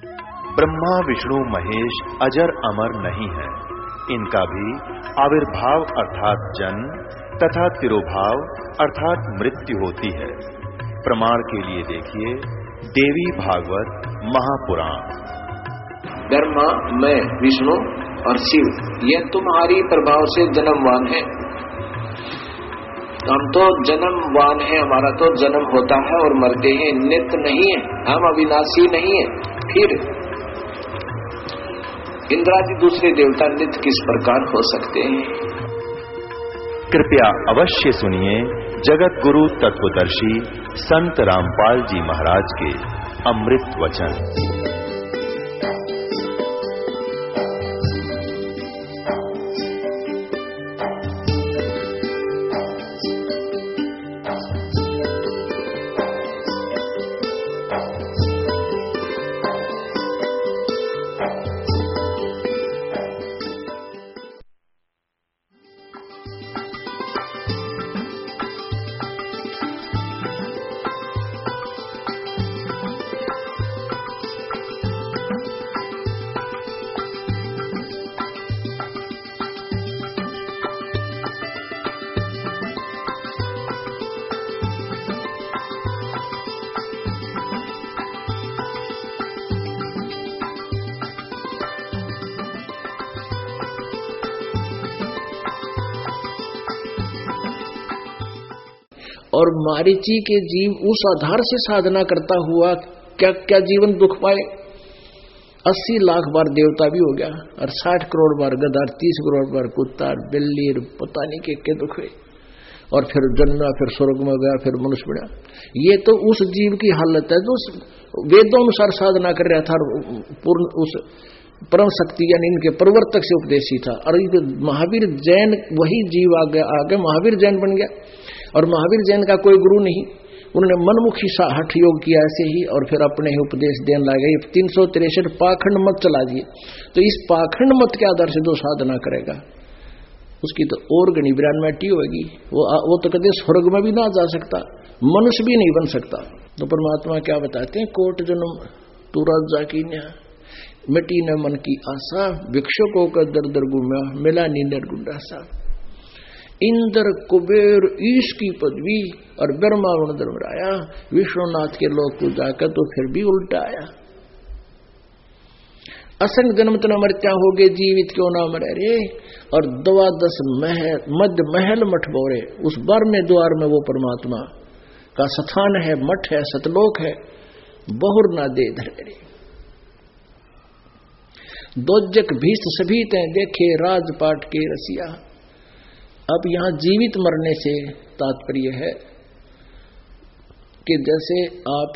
ब्रह्मा विष्णु महेश अजर अमर नहीं है, इनका भी आविर्भाव अर्थात जन्म तथा तिरोभाव अर्थात मृत्यु होती है। प्रमाण के लिए देखिए देवी भागवत महापुराण। ब्रह्मा, मैं, विष्णु और शिव ये तुम्हारी प्रभाव से जन्मवान है। हम तो जन्मवान है, हमारा तो जन्म होता है और मरते हैं, नित्य नहीं है, हम अविनाशी नहीं है। फिर इंद्रादि दूसरे देवता नित्य किस प्रकार हो सकते हैं? कृपया अवश्य सुनिए जगत गुरु तत्वदर्शी संत रामपाल जी महाराज के अमृत वचन। और मारीची के जीव उस आधार से साधना करता हुआ क्या क्या जीवन दुख पाए। 80 लाख बार देवता भी हो गया और 60 करोड़ बार गधा, 30 करोड़ बार कुत्ता, बिल्ली, पता नहीं के दुख हुए। और फिर जन्मा, फिर स्वर्ग में गया, फिर मनुष्य बना। ये तो उस जीव की हालत है जो वेदों अनुसार साधना कर रहा था, पूर्ण उस परम शक्ति यानी इनके प्रवर्तक से उपदेशी था। और महावीर जैन वही जीव आगे महावीर जैन बन गया। और महावीर जैन का कोई गुरु नहीं, उन्होंने मनमुखी हठ योग किया ऐसे ही, और फिर अपने ही उपदेश देने लगे। 363 पाखंड मत चला दिए। तो इस पाखंड मत के आधार से जो साधना करेगा उसकी तो और गणी बिरानमेटी होगी। वो तो कभी स्वर्ग में भी ना जा सकता, मनुष्य भी नहीं बन सकता। तो परमात्मा क्या बताते हैं, कोट जन्म तू राजा की न्या, मिट्टी न मन की आशा, भिक्षुकों का दर दर गुम्या, मिला नी निर्गुंडा सा। इंद्र, कुबेर, ईश की पदवी और ब्रह्मा धर्मराया, विश्वनाथ के लोक को जाकर तो फिर भी उल्टा आया। असंग जन्म तना मरत्या हो गए, जीवित क्यों ना मरे रे। और 12 मध्य महल मठ बोरे, उस बर में द्वार में वो परमात्मा का स्थान है, मठ है, सतलोक है, बहुर ना दे धरे रे। दोजक भीष्ट सभी ते देखे, राजपाट के रसिया। अब यहां जीवित मरने से तात्पर्य है कि जैसे आप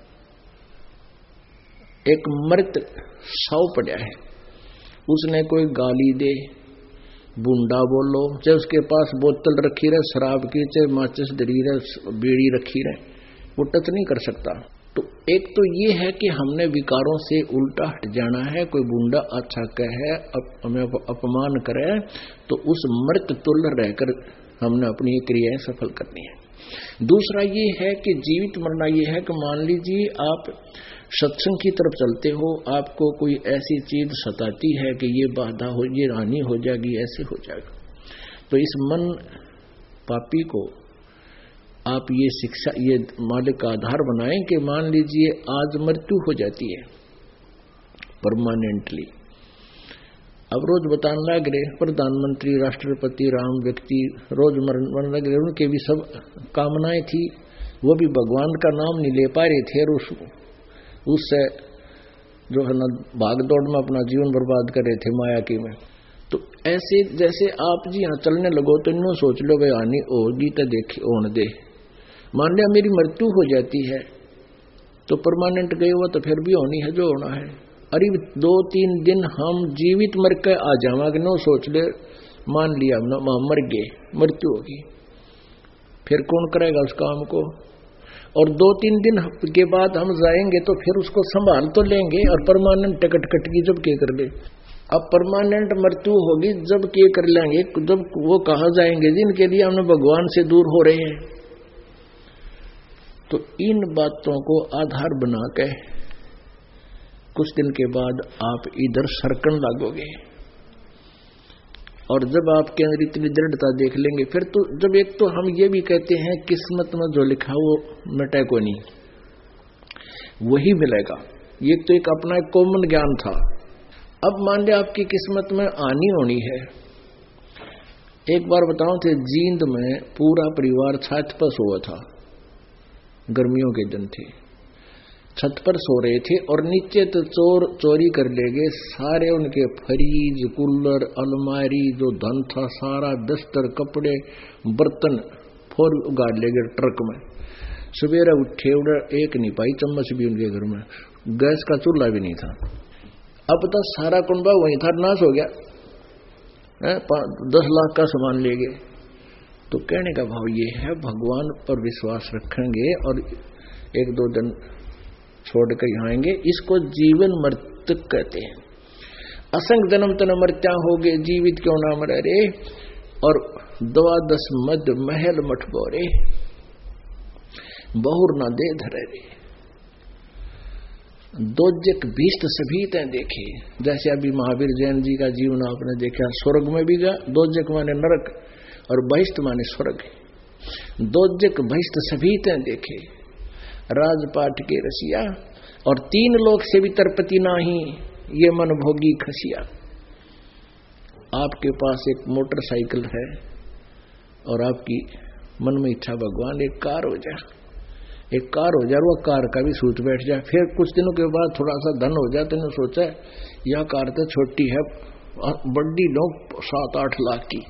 एक मृत शव पड़ा है, उसने कोई गाली दे, बुंडा बोलो, चाहे उसके पास बोतल रखी रहे शराब की, चाहे माचिस धरी रहे, बीड़ी रखी रहे, वो टच नहीं कर सकता। तो एक तो ये है कि हमने विकारों से उल्टा हट जाना है। कोई बूंदा अच्छा कहे, हमें अपमान करे, तो उस मृत तुल्य रहकर हमने अपनी क्रियाएं सफल करनी है। दूसरा ये है कि जीवित मरना ये है कि मान लीजिए आप सत्संग की तरफ चलते हो, आपको कोई ऐसी चीज सताती है कि ये बाधा हो, ये हानि हो जाएगी, ऐसे हो जाएगा, तो इस मन पापी को आप ये शिक्षा, ये मालिक का आधार बनाएं कि मान लीजिए आज मृत्यु हो जाती है परमानेंटली। अब रोज बताने लग रहे प्रधानमंत्री, राष्ट्रपति, राम व्यक्ति रोज मरने लग रहे, उनके भी सब कामनाएं थी, वो भी भगवान का नाम नहीं ले पा रहे थे, और उससे जो है ना भाग दौड़ में अपना जीवन बर्बाद कर रहे थे माया की में। तो ऐसे जैसे आप जी यहाँ चलने लगो तो इन्हों सोच लो भाई हानि होगी तो देखे होने दे। मान लिया मेरी मृत्यु हो जाती है तो परमानेंट गए हुआ तो फिर भी होनी है जो होना है। अरे 2-3 दिन हम जीवित मर के आ जावांगे, नो सोच ले, मान लिया हम मर गए, मृत्यु होगी, फिर कौन करेगा उस काम को। और 2-3 दिन के बाद हम जाएंगे तो फिर उसको संभाल तो लेंगे, और परमानेंट टिकट कटगी जब के कर ले। अब परमानेंट मृत्यु होगी जब के कर लेंगे, जब वो कहाँ जाएंगे जिनके लिए हमने भगवान से दूर हो रहे हैं। तो इन बातों को आधार बना के कुछ दिन के बाद आप इधर सरकन लागोगे, और जब आपके अंदर इतनी दृढ़ता देख लेंगे, फिर तो जब एक तो हम ये भी कहते हैं किस्मत में जो लिखा वो मिटे को नहीं, वही मिलेगा। ये तो एक अपना एक कॉमन ज्ञान था। अब मान लिया आपकी किस्मत में आनी होनी है। एक बार बताऊं थे, जींद में पूरा परिवार छत पर सोया था, गर्मियों के दिन थे, छत पर सो रहे थे और नीचे तो चोर चोरी कर ले गए सारे उनके फ्रीज, कूलर, अलमारी, जो धन था सारा, दस्तर, कपड़े, बर्तन फोर उगाड़ ले गए ट्रक में। सवेरे उठे उधर एक नहीं पाई चम्मच भी उनके घर में, गैस का चूल्हा भी नहीं था। अब तो सारा कुंबा वहीं था, नाश हो गया, 10 लाख का सामान ले गए। तो कहने का भाव ये है, भगवान पर विश्वास रखेंगे और एक दो दिन छोड़कर यहाँ आएंगे, इसको जीवन मृत्यु कहते हैं। असंग जन्म तन मृत्या हो गए, जीवित क्यों ना मरे रे, और 12 मद महल मठ बोरे, बहुर ना दे धरे रे। दोजक भीष्ट सभी तय देखे, जैसे अभी महावीर जैन जी का जीवन आपने देखा, स्वर्ग में भी गया, दोजक माने नरक और बहिष्ठ माने स्वर्ग। दोजक बहिष्ठ सभी तय देखे, राजपाट के रसिया, और 3 लोक से भी तरपति नाही, ये मन भोगी खसिया। आपके पास एक मोटरसाइकिल है और आपकी मन में इच्छा भगवान एक कार हो जाए, एक कार हो जाए, वो कार का भी सूत बैठ जाए। फिर कुछ दिनों के बाद थोड़ा सा धन हो जाए, तो सोचा यह कार तो छोटी है, बड़ी लोग 7-8 लाख की,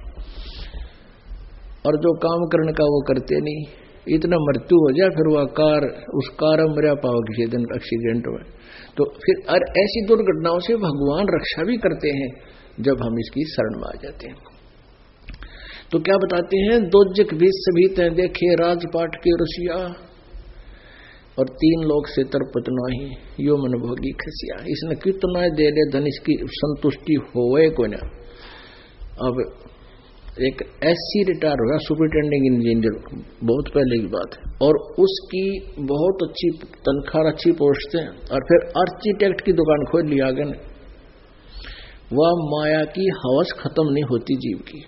और जो काम करने का वो करते नहीं, इतना मृत्यु हो जाए, फिर वह कार, उस कार में मरा पाओ किसी दिन एक्सीडेंट में। तो फिर और ऐसी दुर्घटनाओं से भगवान रक्षा भी करते हैं जब हम इसकी शरण में आ जाते हैं। तो क्या बताते हैं, दोजक भी सभी तय देखे, राजपाट के रसिया, और 3 लोग से तरपत नाही, यो मन भोगी खसिया। इसने कितना दे दे धन, इसकी संतुष्टि होए को ना। अब एक एससी रिटायर हुआ, सुपरिटेंडिंग इंजीनियर, बहुत पहले की बात है, और उसकी बहुत अच्छी तनख्वाह, अच्छी पोस्ट है, और फिर आर्किटेक्ट की दुकान खोल लिया आगे ने। वह माया की हवस खत्म नहीं होती जीव की।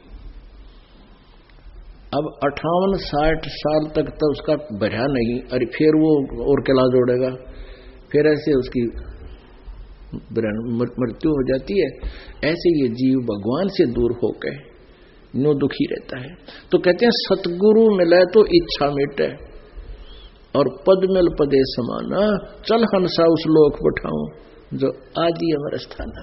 अब 58-60 साल तक तो उसका बढ़ा नहीं, अरे फिर वो और किला जोड़ेगा, फिर ऐसे उसकी मृत्यु हो जाती है। ऐसे ये जीव भगवान से दूर होकर नो दुखी रहता है। तो कहते हैं सतगुरु मिले तो इच्छा मिटे, और पद मिल पदे समाना, चल हंसा उस लोक पठाऊं जो आदि अमर स्थाना।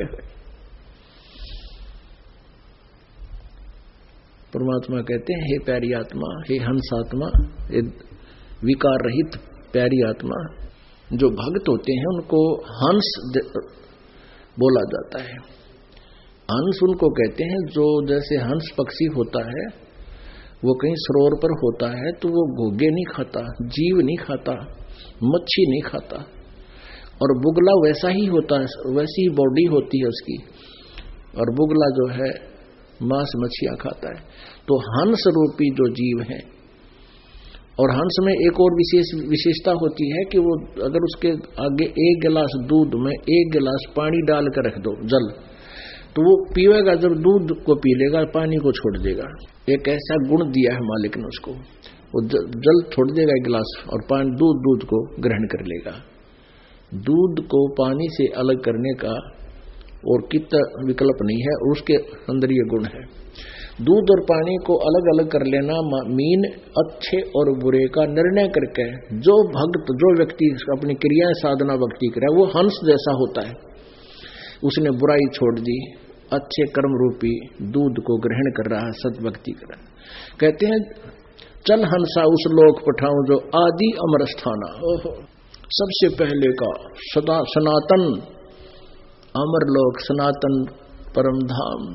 परमात्मा कहते हैं, हे प्यारी आत्मा, हे हंसात्मा, हे विकार रहित प्यारी आत्मा, जो भक्त होते हैं उनको हंस बोला जाता है। हंस उनको कहते हैं जो, जैसे हंस पक्षी होता है, वो कहीं सरोवर पर होता है तो वो घोगे नहीं खाता, जीव नहीं खाता, मच्छी नहीं खाता, और बुगला वैसा ही होता है, वैसी ही बॉडी होती है उसकी, और बुगला जो है मांस मच्छियां खाता है। तो हंस रूपी जो जीव है, और हंस में एक और विशेषता होती है कि वो अगर उसके आगे 1 गिलास दूध में 1 गिलास पानी डाल कर रख दो, जल, तो वो पीवेगा, जब दूध को पी लेगा पानी को छोड़ देगा। एक ऐसा गुण दिया है मालिक ने उसको, वो जल छोड़ देगा 1 गिलास, और पानी दूध को ग्रहण कर लेगा। दूध को पानी से अलग करने का और कितना विकल्प नहीं है, और उसके अंदर ये गुण है। दूध और पानी को अलग अलग कर लेना मीन अच्छे और बुरे का निर्णय करके जो भक्त, जो व्यक्ति अपनी क्रियाएं साधना भक्ति करे, वो हंस जैसा होता है। उसने बुराई छोड़ दी, अच्छे कर्म रूपी दूध को ग्रहण कर रहा है, सद्भक्ति कर रहा है। कहते हैं चल हंसा उस लोक पठाऊं जो आदि अमर स्थाना। ओहो, सबसे पहले का सदा सनातन अमर लोक, सनातन परम धाम।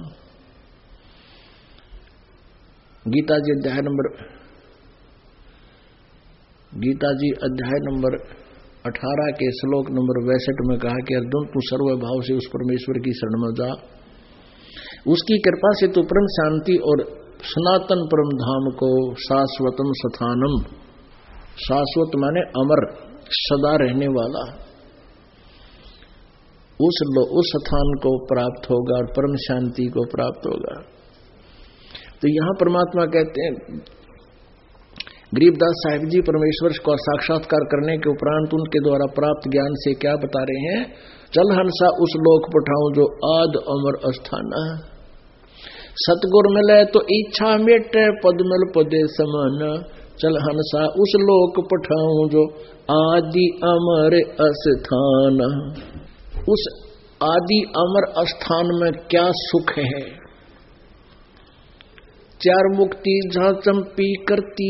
गीता जी अध्याय नंबर 18 के श्लोक नंबर 62 में कहा कि अर्जुन तू सर्वभाव से उस परमेश्वर की शरण में जा, उसकी कृपा से तू परम शांति और सनातन परम धाम को शाश्वतम स्थानम, शाश्वत माने अमर, सदा रहने वाला, उस स्थान को प्राप्त होगा और परम शांति को प्राप्त होगा। तो यहां परमात्मा कहते हैं, गरीबदास साहिब जी परमेश्वर को साक्षात्कार करने के उपरांत उनके द्वारा प्राप्त ज्ञान से क्या बता रहे हैं? चल हंसा उस लोक पठाऊं जो आद अमर अस्थाना, सतगुर मिले तो इच्छा मेटे पद मिल पदे समान, चल हंसा उस लोक पठाऊं जो आदि अमर अस्थान। उस आदि अमर स्थान में क्या सुख है? चार मुक्ति जहां चंपी करती,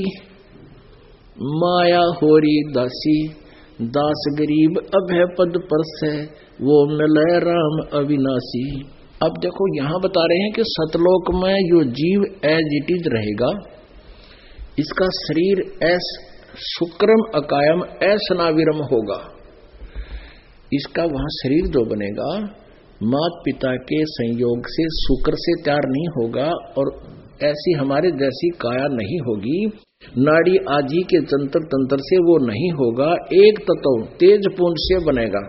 माया होरी दासी, दास गरीब अभय पद पर से, वो मिले राम अविनाशी। अब देखो यहां बता रहे हैं कि सतलोक में यो जीव एज इट इज रहेगा, इसका शरीर एस शुक्रम अकायम असनाविरम होगा। इसका वहां शरीर जो बनेगा माता पिता के संयोग से शुक्र से तैयार नहीं होगा और ऐसी हमारे जैसी काया नहीं होगी, नाड़ी आदि के जंतर तंत्र से वो नहीं होगा, एक तत्व तेज पुंज से बनेगा।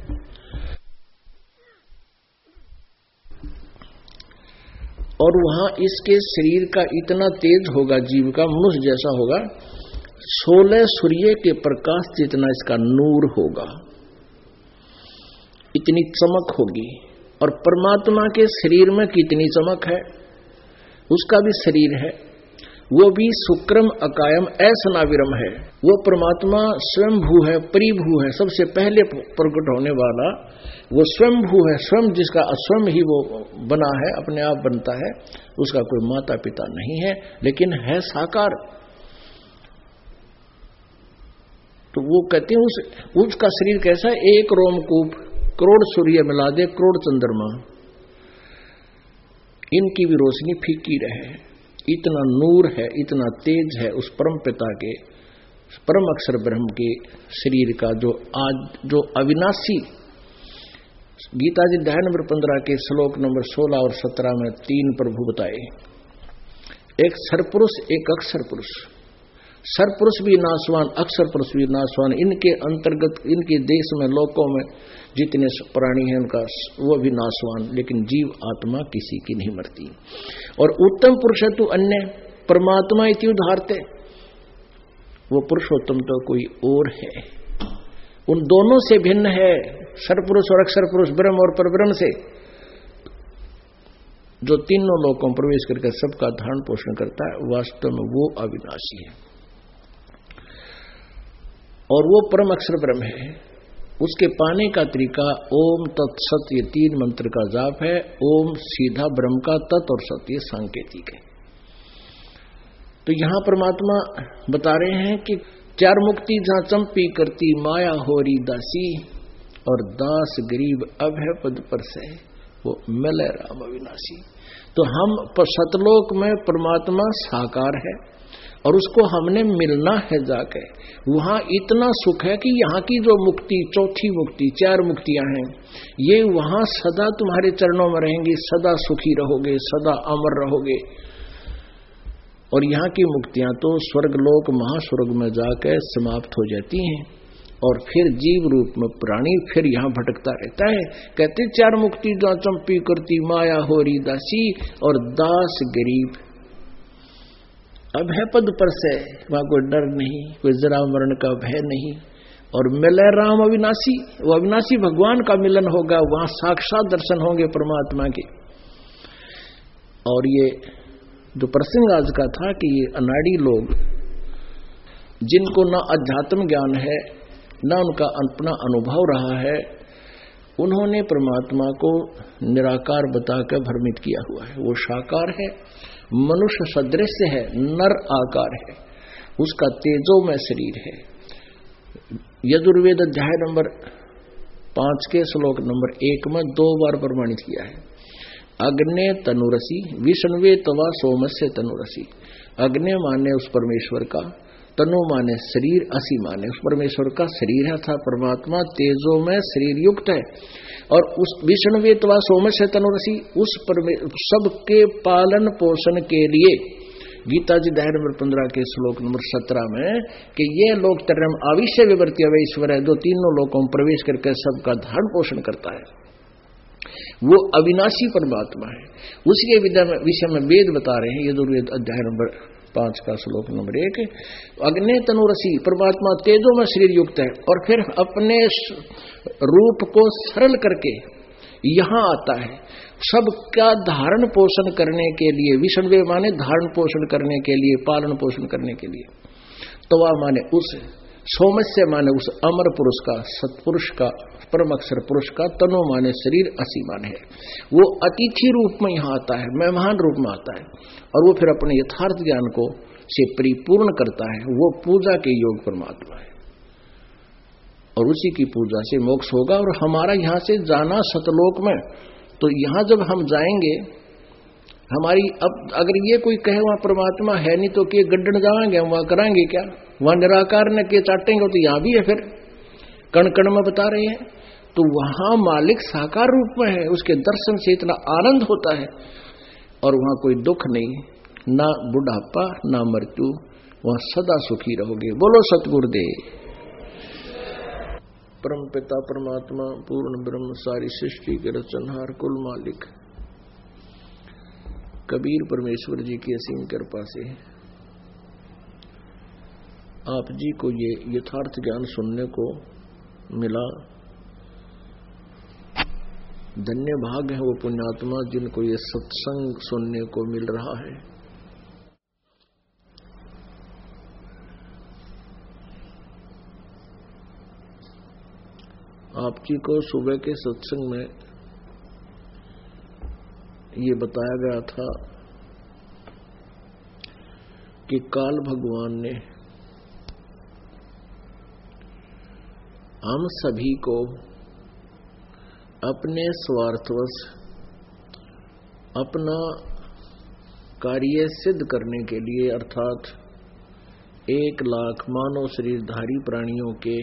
और वहां इसके शरीर का इतना तेज होगा, जीव का मनुष्य जैसा होगा, 16 सूर्य के प्रकाश जितना इसका नूर होगा, इतनी चमक होगी। और परमात्मा के शरीर में कितनी चमक है, उसका भी शरीर है, वो भी शुक्रम अकायम असनाविरम है। वो परमात्मा स्वयंभू है, परिभू है, सबसे पहले प्रकट होने वाला वो स्वयंभू है, स्वयं जिसका स्वयं ही वो बना है, अपने आप बनता है, उसका कोई माता पिता नहीं है, लेकिन है साकार। तो वो कहते हैं उसका शरीर कैसा है? एक रोमकूप करोड़ सूर्य मिला दे, करोड़ चंद्रमा, इनकी भी रोशनी फीकी रहे, इतना नूर है, इतना तेज है उस परम पिता के, परम अक्षर ब्रह्म के शरीर का, जो अविनाशी। गीता जी अध्याय नंबर 15 के श्लोक नंबर 16 और 17 में 3 प्रभु बताए, एक सरपुरुष एक अक्षर पुरुष। सरपुरुष भी नाशवान, अक्षर पुरुष भी नाशवान। इनके अंतर्गत इनके देश में लोकों में जितने प्राणी हैं उनका वो भी नाशवान, लेकिन जीव आत्मा किसी की नहीं मरती। और उत्तम पुरुष तो अन्य परमात्मा इति उदाहरते, वो पुरुषोत्तम तो कोई और है, उन दोनों से भिन्न है, सरपुरुष और अक्षर पुरुष, ब्रह्म और परब्रह्म से, जो तीनों लोकों में प्रवेश करके सबका धारण पोषण करता है, वास्तव में वो अविनाशी है और वो परम अक्षर ब्रह्म है। उसके पाने का तरीका ओम तत्सत, ये 3 मंत्र का जाप है। ओम सीधा ब्रह्म का, तत् और सत्य सांकेतिक है। तो यहां परमात्मा बता रहे हैं कि 4 मुक्ति जहां चंपी करती, माया होरी दासी, और दास गरीब अभय पद पर से, वो मिले राम अविनाशी। तो हम सतलोक में परमात्मा साकार है और उसको हमने मिलना है जाके, वहां इतना सुख है कि यहाँ की जो मुक्ति, चौथी मुक्ति, 4 मुक्तियां हैं, ये वहां सदा तुम्हारे चरणों में रहेंगी, सदा सुखी रहोगे, सदा अमर रहोगे। और यहाँ की मुक्तियां तो स्वर्गलोक महास्वर्ग में जाकर समाप्त हो जाती हैं और फिर जीव रूप में प्राणी फिर यहाँ भटकता रहता है। कहते 4 मुक्ति जो चंपी करती, माया होरी दासी, और दास गरीब अभय पद पर से, वहां कोई डर नहीं, कोई जरा मरण का भय नहीं। और मिले राम अविनाशी, वो अविनाशी भगवान का मिलन होगा, वहां साक्षात दर्शन होंगे परमात्मा के। और ये जो प्रसंग आज का था कि ये अनाड़ी लोग जिनको ना अध्यात्म ज्ञान है, ना उनका अपना अनुभव रहा है, उन्होंने परमात्मा को निराकार बताकर भ्रमित किया हुआ है। वो साकार है, मनुष्य सदृश है, नर आकार है, उसका तेजोमय शरीर है। यजुर्वेद अध्याय नंबर 5 के श्लोक नंबर 1 में 2 बार प्रमाणित किया है। अग्ने तनुरसी विष्णुवे तवा सोमस्य तनुरसी। अग्नि माने उस परमेश्वर का, तनु माने शरीर, असी माने उस परमेश्वर का शरीर है, था परमात्मा तेजोमय शरीर युक्त है। और उस विष्णुवे तवा सोमस्य तनुरसी, उस सबके पालन पोषण के लिए गीता जी अध्याय नंबर 15 के श्लोक नंबर 17 में कि ये लोक तरम आविश्य विवर्ती अवैश्वर है, जो तीनों लोकों में प्रवेश करके सबका धारण पोषण करता है। वो अविनाशी परमात्मा है। उसके विषय में वेद बता रहे हैं, यजुर्वेद अध्याय नंबर 5 का श्लोक नंबर 1, अग्नि तनुरसी परमात्मा तेजो में शरीर युक्त है और फिर अपने रूप को सरल करके यहां आता है सबका धारण पोषण करने के लिए। विष्णवे माने धारण पोषण करने के लिए, पालन पोषण करने के लिए। तवा माने उस, सौमस्य माने उस अमर पुरुष का, सत्पुरुष का, परम अक्षर पुरुष का, तनो माने शरीर, असी माने है। वो अतिथि रूप में यहाँ आता है, मेहमान रूप में आता है और वो फिर अपने यथार्थ ज्ञान को से परिपूर्ण करता है। वो पूजा के योग परमात्मा है और उसी की पूजा से मोक्ष होगा। और हमारा यहाँ से जाना सतलोक में, तो यहाँ जब हम जाएंगे हमारी, अब अगर ये कोई कहे वहां परमात्मा है नहीं तो कि गड्ढन जाएंगे हम, वहां कराएंगे क्या? वहां निराकार न के चाटेंगे तो यहां भी है, फिर कण कण में बता रहे हैं। तो वहां मालिक साकार रूप में है, उसके दर्शन से इतना आनंद होता है और वहां कोई दुख नहीं, ना बुढ़ापा ना मृत्यु, वहां सदा सुखी रहोगे। बोलो सतगुरुदेव। परम पिता परमात्मा पूर्ण ब्रह्म सारी सृष्टि के रचनहार कुल मालिक कबीर परमेश्वर जी की असीम कृपा से आप जी को ये यथार्थ ज्ञान सुनने को मिला। धन्य भाग है वो पुण्यात्मा जिनको ये सत्संग सुनने को मिल रहा है। आप जी को सुबह के सत्संग में ये बताया गया था कि काल भगवान ने हम सभी को अपने स्वार्थवश अपना कार्य सिद्ध करने के लिए, अर्थात 1 लाख मानव शरीरधारी प्राणियों के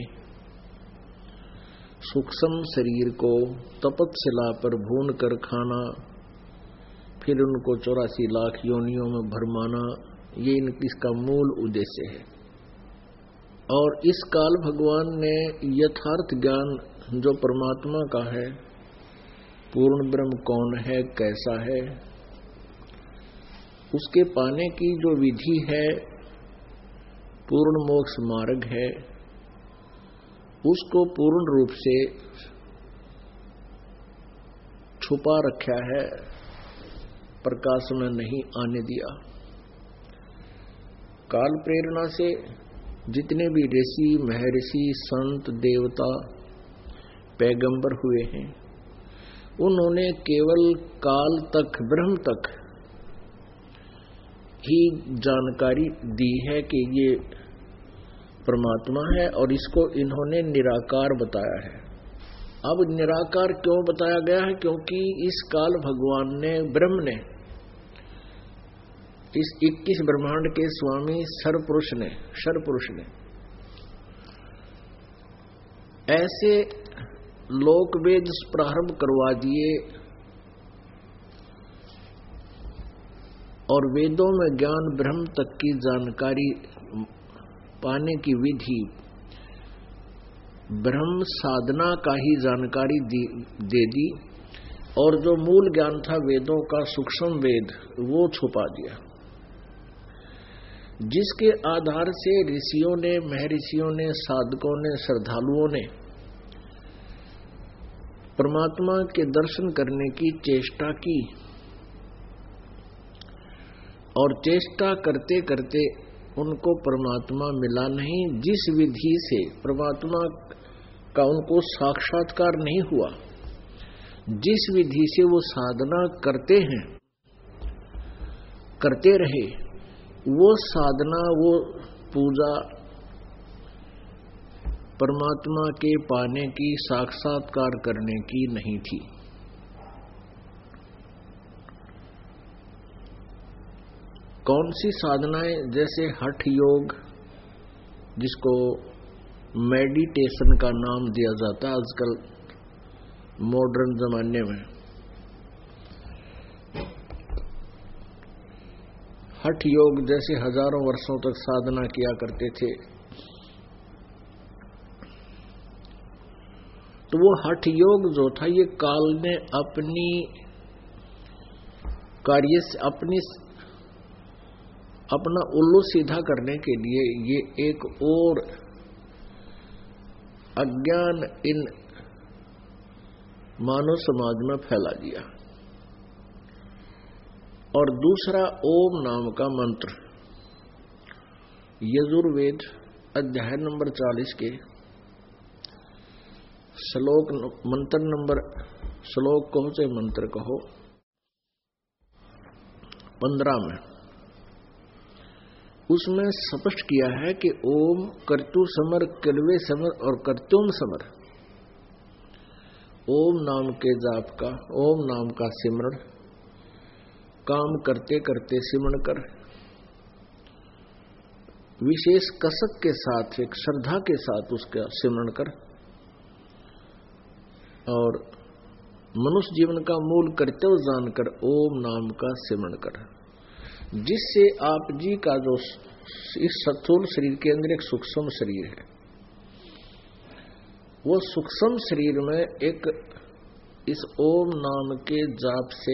सूक्ष्म शरीर को तपतशिला पर भून कर खाना, फिर उनको 84 लाख योनियों में भरमाना, ये इसका मूल उद्देश्य है। और इस काल भगवान ने यथार्थ ज्ञान जो परमात्मा का है, पूर्ण ब्रह्म कौन है, कैसा है, उसके पाने की जो विधि है, पूर्ण मोक्ष मार्ग है, उसको पूर्ण रूप से छुपा रखा है, प्रकाश में नहीं आने दिया। काल प्रेरणा से जितने भी ऋषि महर्षि संत देवता पैगंबर हुए हैं, उन्होंने केवल काल तक, ब्रह्म तक ही जानकारी दी है कि ये परमात्मा है और इसको इन्होंने निराकार बताया है। अब निराकार क्यों बताया गया है? क्योंकि इस काल भगवान ने, ब्रह्म ने, इस 21 ब्रह्मांड के स्वामी सर्वपुरुष ने ऐसे लोक वेद प्रारंभ करवा दिए और वेदों में ज्ञान ब्रह्म तक की जानकारी पाने की विधि, ब्रह्म साधना का ही जानकारी दे दी और जो मूल ज्ञान था वेदों का, सूक्ष्म वेद, वो छुपा दिया, जिसके आधार से ऋषियों ने, महर्षियों ने, साधकों ने, श्रद्धालुओं ने परमात्मा के दर्शन करने की चेष्टा की और चेष्टा करते करते उनको परमात्मा मिला नहीं। जिस विधि से परमात्मा का उनको साक्षात्कार नहीं हुआ, जिस विधि से वो साधना करते हैं, करते रहे, वो साधना, वो पूजा परमात्मा के पाने की, साक्षात्कार करने की नहीं थी। कौन सी साधनाएं? जैसे हठ योग, जिसको मेडिटेशन का नाम दिया जाता है आजकल मॉडर्न जमाने में। हठ योग जैसे हजारों वर्षों तक साधना किया करते थे, तो वो हठ योग जो था ये काल ने अपनी कार्य से अपना उल्लू सीधा करने के लिए ये एक और अज्ञान इन मानव समाज में फैला दिया। और दूसरा ओम नाम का मंत्र यजुर्वेद अध्याय नंबर 40 के श्लोक कहो चाहे मंत्र कहो 15 में उसमें स्पष्ट किया है कि ओम कर्तु समर कलवे समर और कर्तुम समर। ओम नाम के जाप का, ओम नाम का सिमरण, काम करते करते सिमरण कर विशेष कसक के साथ, एक श्रद्धा के साथ उसका सिमरण कर और मनुष्य जीवन का मूल कर्तव्य जानकर ओम नाम का सिमरण कर, जिससे आप जी का जो इस स्थूल शरीर के अंदर एक सूक्ष्म शरीर है, वो सूक्ष्म शरीर में एक इस ओम नाम के जाप से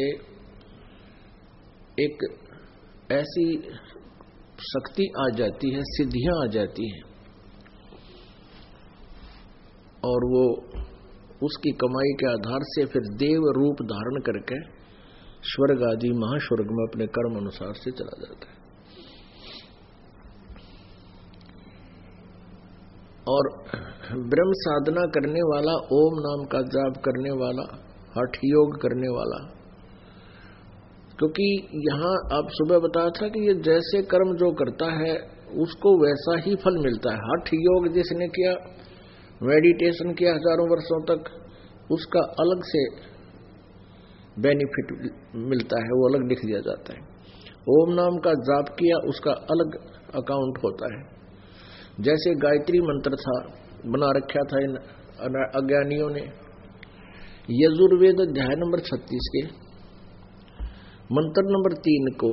एक ऐसी शक्ति आ जाती है, सिद्धियां आ जाती हैं और वो उसकी कमाई के आधार से फिर देव रूप धारण करके स्वर्ग आदि महास्वर्ग में अपने कर्म अनुसार से चला जाता है। और ब्रह्म साधना करने वाला, ओम नाम का जाप करने वाला, हठ योग करने वाला, क्योंकि यहां आप सुबह बताया था कि ये जैसे कर्म जो करता है उसको वैसा ही फल मिलता है। हठ योग जिसने किया, मेडिटेशन किया हजारों वर्षों तक, उसका अलग से बेनिफिट मिलता है, वो अलग लिख दिया जाता है। ओम नाम का जाप किया उसका अलग अकाउंट होता है। जैसे गायत्री मंत्र था, बना रखा था इन अज्ञानियों ने, यजुर्वेद अध्याय नंबर 36 के मंत्र नंबर 3 को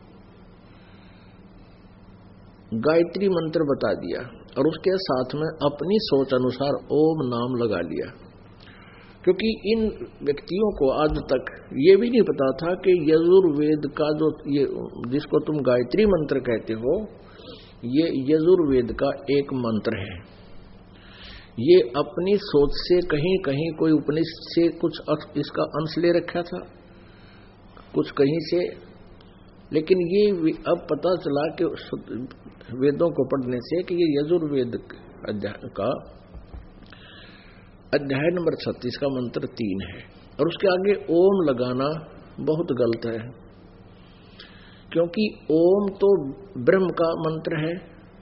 गायत्री मंत्र बता दिया और उसके साथ में अपनी सोच अनुसार ओम नाम लगा लिया। क्योंकि इन व्यक्तियों को आज तक ये भी नहीं पता था कि यजुर्वेद का जो ये जिसको तुम गायत्री मंत्र कहते हो, ये यजुर्वेद का एक मंत्र है। ये अपनी सोच से कहीं कहीं कोई उपनिषद से कुछ इसका अंश ले रखा था, कुछ कहीं से, लेकिन ये अब पता चला कि वेदों को पढ़ने से कि ये यजुर्वेद का अध्याय नंबर 36 का मंत्र 3 है और उसके आगे ओम लगाना बहुत गलत है, क्योंकि ओम तो ब्रह्म का मंत्र है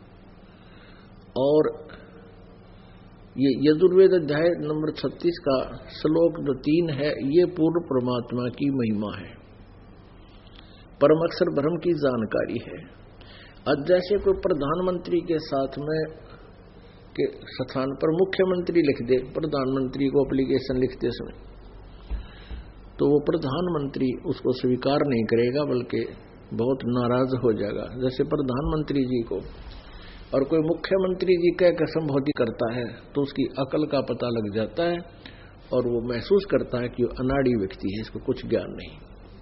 और ये यजुर्वेद अध्याय नंबर 36 का श्लोक जो 3 है, ये पूर्ण परमात्मा की महिमा है, परम अक्षर ब्रह्म की जानकारी है। अब जैसे कोई प्रधानमंत्री के साथ में के स्थान पर मुख्यमंत्री लिख दे, प्रधानमंत्री को एप्लीकेशन लिखते समय, तो वो प्रधानमंत्री उसको स्वीकार नहीं करेगा बल्कि बहुत नाराज हो जाएगा। जैसे प्रधानमंत्री जी को और कोई मुख्यमंत्री जी कह संबोधित करता है तो उसकी अकल का पता लग जाता है और वो महसूस करता है कि वो अनाड़ी व्यक्ति है, इसको कुछ ज्ञान नहीं।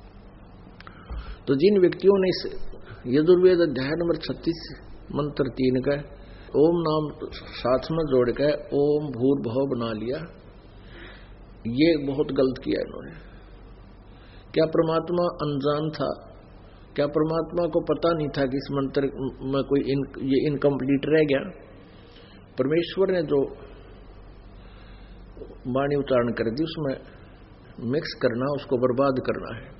तो जिन व्यक्तियों ने इस यजुर्वेद अध्याय नंबर 36 मंत्र 3 का ओम नाम साथ में जोड़ के ओम भूर्भुवः बना लिया, ये बहुत गलत किया इन्होंने। क्या परमात्मा अनजान था? क्या परमात्मा को पता नहीं था कि इस मंत्र में कोई ये इनकम्प्लीट रह गया? परमेश्वर ने जो वाणी उच्चारण कर दी उसमें मिक्स करना, उसको बर्बाद करना है,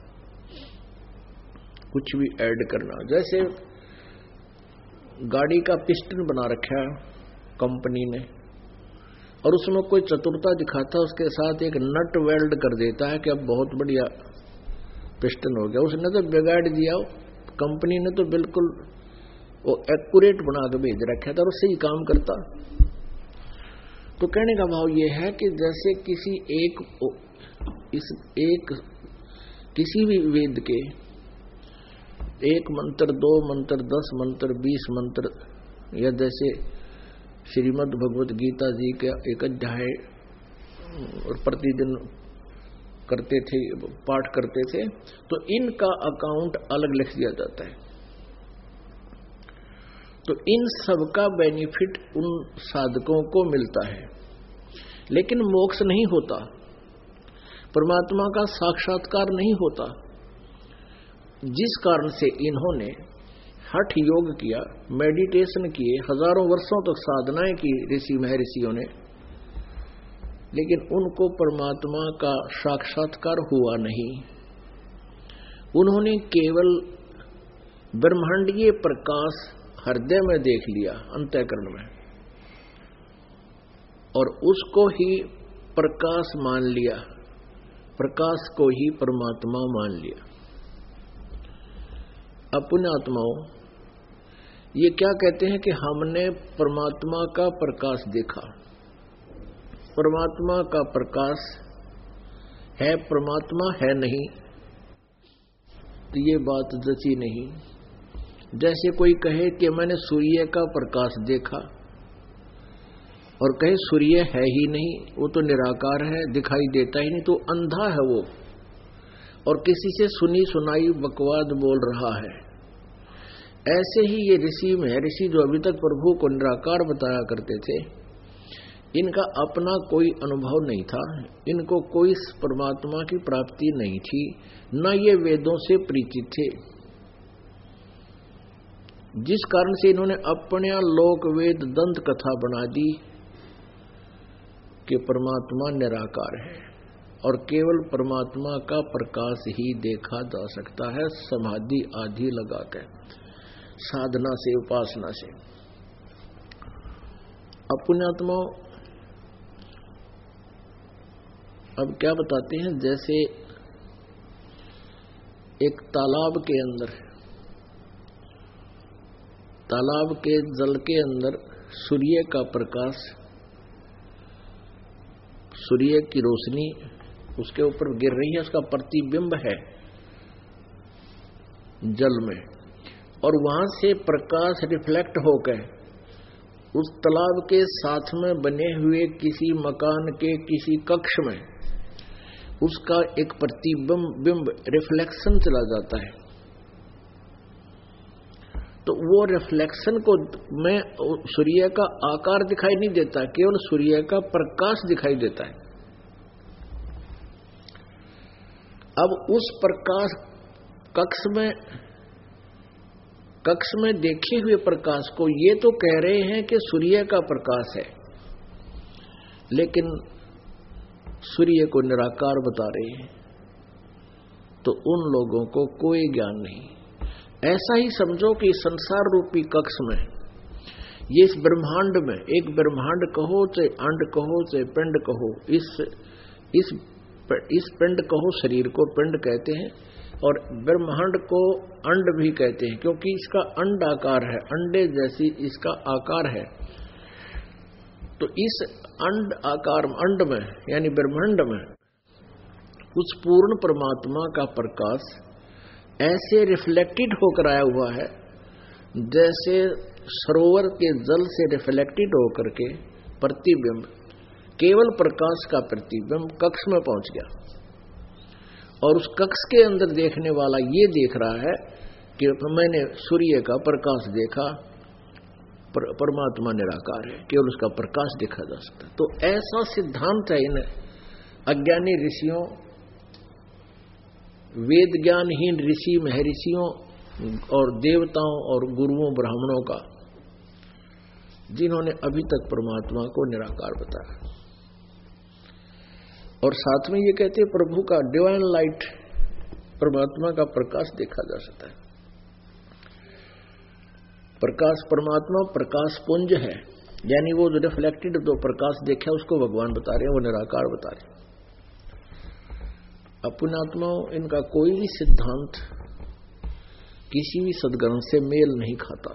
कुछ भी ऐड करना। जैसे गाड़ी का पिस्टन बना रखा है कंपनी ने और उसमें कोई चतुरता दिखाता है, उसके साथ एक नट वेल्ड कर देता है कि अब बहुत बढ़िया पिस्टन हो गया। उसने तो बिगाड़ दिया, कंपनी ने तो बिल्कुल वो एक्यूरेट बना के भेज रखा था और उससे ही काम करता। तो कहने का भाव ये है कि जैसे किसी भी वेद के एक मंत्र, 2 मंत्र, 10 मंत्र, 20 मंत्र, या जैसे श्रीमद् भगवत गीता जी का एक अध्याय और प्रतिदिन करते थे, पाठ करते थे, तो इनका अकाउंट अलग लिख दिया जाता है। तो इन सब का बेनिफिट उन साधकों को मिलता है, लेकिन मोक्ष नहीं होता, परमात्मा का साक्षात्कार नहीं होता। जिस कारण से इन्होंने हठ योग किया, मेडिटेशन किए, हजारों वर्षों तक साधनाएं की ऋषि महर्षियों ने, लेकिन उनको परमात्मा का साक्षात्कार हुआ नहीं। उन्होंने केवल ब्रह्मांडीय प्रकाश हृदय में देख लिया, अंतःकरण में, और उसको ही प्रकाश मान लिया, प्रकाश को ही परमात्मा मान लिया। अपने आत्माओं ये क्या कहते हैं कि हमने परमात्मा का प्रकाश देखा। परमात्मा का प्रकाश है, परमात्मा है नहीं, तो ये बात जची नहीं। जैसे कोई कहे कि मैंने सूर्य का प्रकाश देखा और कहे सूर्य है ही नहीं, वो तो निराकार है, दिखाई देता ही नहीं, तो अंधा है वो, और किसी से सुनी सुनाई बकवाद बोल रहा है। ऐसे ही ये ऋषि जो अभी तक प्रभु को निराकार बताया करते थे, इनका अपना कोई अनुभव नहीं था, इनको कोई परमात्मा की प्राप्ति नहीं थी, न ये वेदों से परिचित थे, जिस कारण से इन्होंने अपने लोक वेद दंत कथा बना दी कि परमात्मा निराकार है और केवल परमात्मा का प्रकाश ही देखा जा सकता है, समाधि आदि लगाकर, साधना से, उपासना से। पुण्यात्मा अब क्या बताते हैं, जैसे एक तालाब के अंदर, तालाब के जल के अंदर सूर्य का प्रकाश, सूर्य की रोशनी उसके ऊपर गिर रही है, उसका प्रतिबिंब है जल में, और वहां से प्रकाश रिफ्लेक्ट होकर उस तालाब के साथ में बने हुए किसी मकान के किसी कक्ष में उसका एक प्रतिबिंब रिफ्लेक्शन चला जाता है। तो वो रिफ्लेक्शन को में सूर्य का आकार दिखाई नहीं देता, केवल सूर्य का प्रकाश दिखाई देता है। अब उस प्रकाश कक्ष में देखे हुए प्रकाश को ये तो कह रहे हैं कि सूर्य का प्रकाश है, लेकिन सूर्य को निराकार बता रहे हैं, तो उन लोगों को कोई ज्ञान नहीं। ऐसा ही समझो कि संसार रूपी कक्ष में, ये इस ब्रह्मांड में, एक ब्रह्मांड कहो चाहे अंड कहो चाहे पिंड कहो, इस पिंड कहो, शरीर को पिंड कहते हैं, और ब्रह्मांड को अंड भी कहते हैं, क्योंकि इसका अंड आकार है, अंडे जैसी इसका आकार है। तो इस अंड आकार अंड में यानी ब्रह्मांड में उस पूर्ण परमात्मा का प्रकाश ऐसे रिफ्लेक्टेड होकर आया हुआ है, जैसे सरोवर के जल से रिफ्लेक्टेड होकर के प्रतिबिंब, केवल प्रकाश का प्रतिबिंब कक्ष में पहुंच गया, और उस कक्ष के अंदर देखने वाला ये देख रहा है कि मैंने सूर्य का प्रकाश देखा, परमात्मा निराकार है, केवल उसका प्रकाश देखा जा सकता है। तो ऐसा सिद्धांत है इन अज्ञानी ऋषियों, वेद ज्ञानहीन ऋषि महर्षियों और देवताओं और गुरुओं ब्राह्मणों का, जिन्होंने अभी तक परमात्मा को निराकार बताया। और साथ में ये कहते हैं प्रभु का डिवाइन लाइट, परमात्मा का प्रकाश देखा जा सकता है। प्रकाश परमात्मा प्रकाश पुंज है, यानी वो जो रिफ्लेक्टेड जो प्रकाश देखा उसको भगवान बता रहे हैं, वो निराकार बता रहे हैं। पुण्यात्माओं, इनका कोई भी सिद्धांत किसी भी सद्ग्रंथ से मेल नहीं खाता।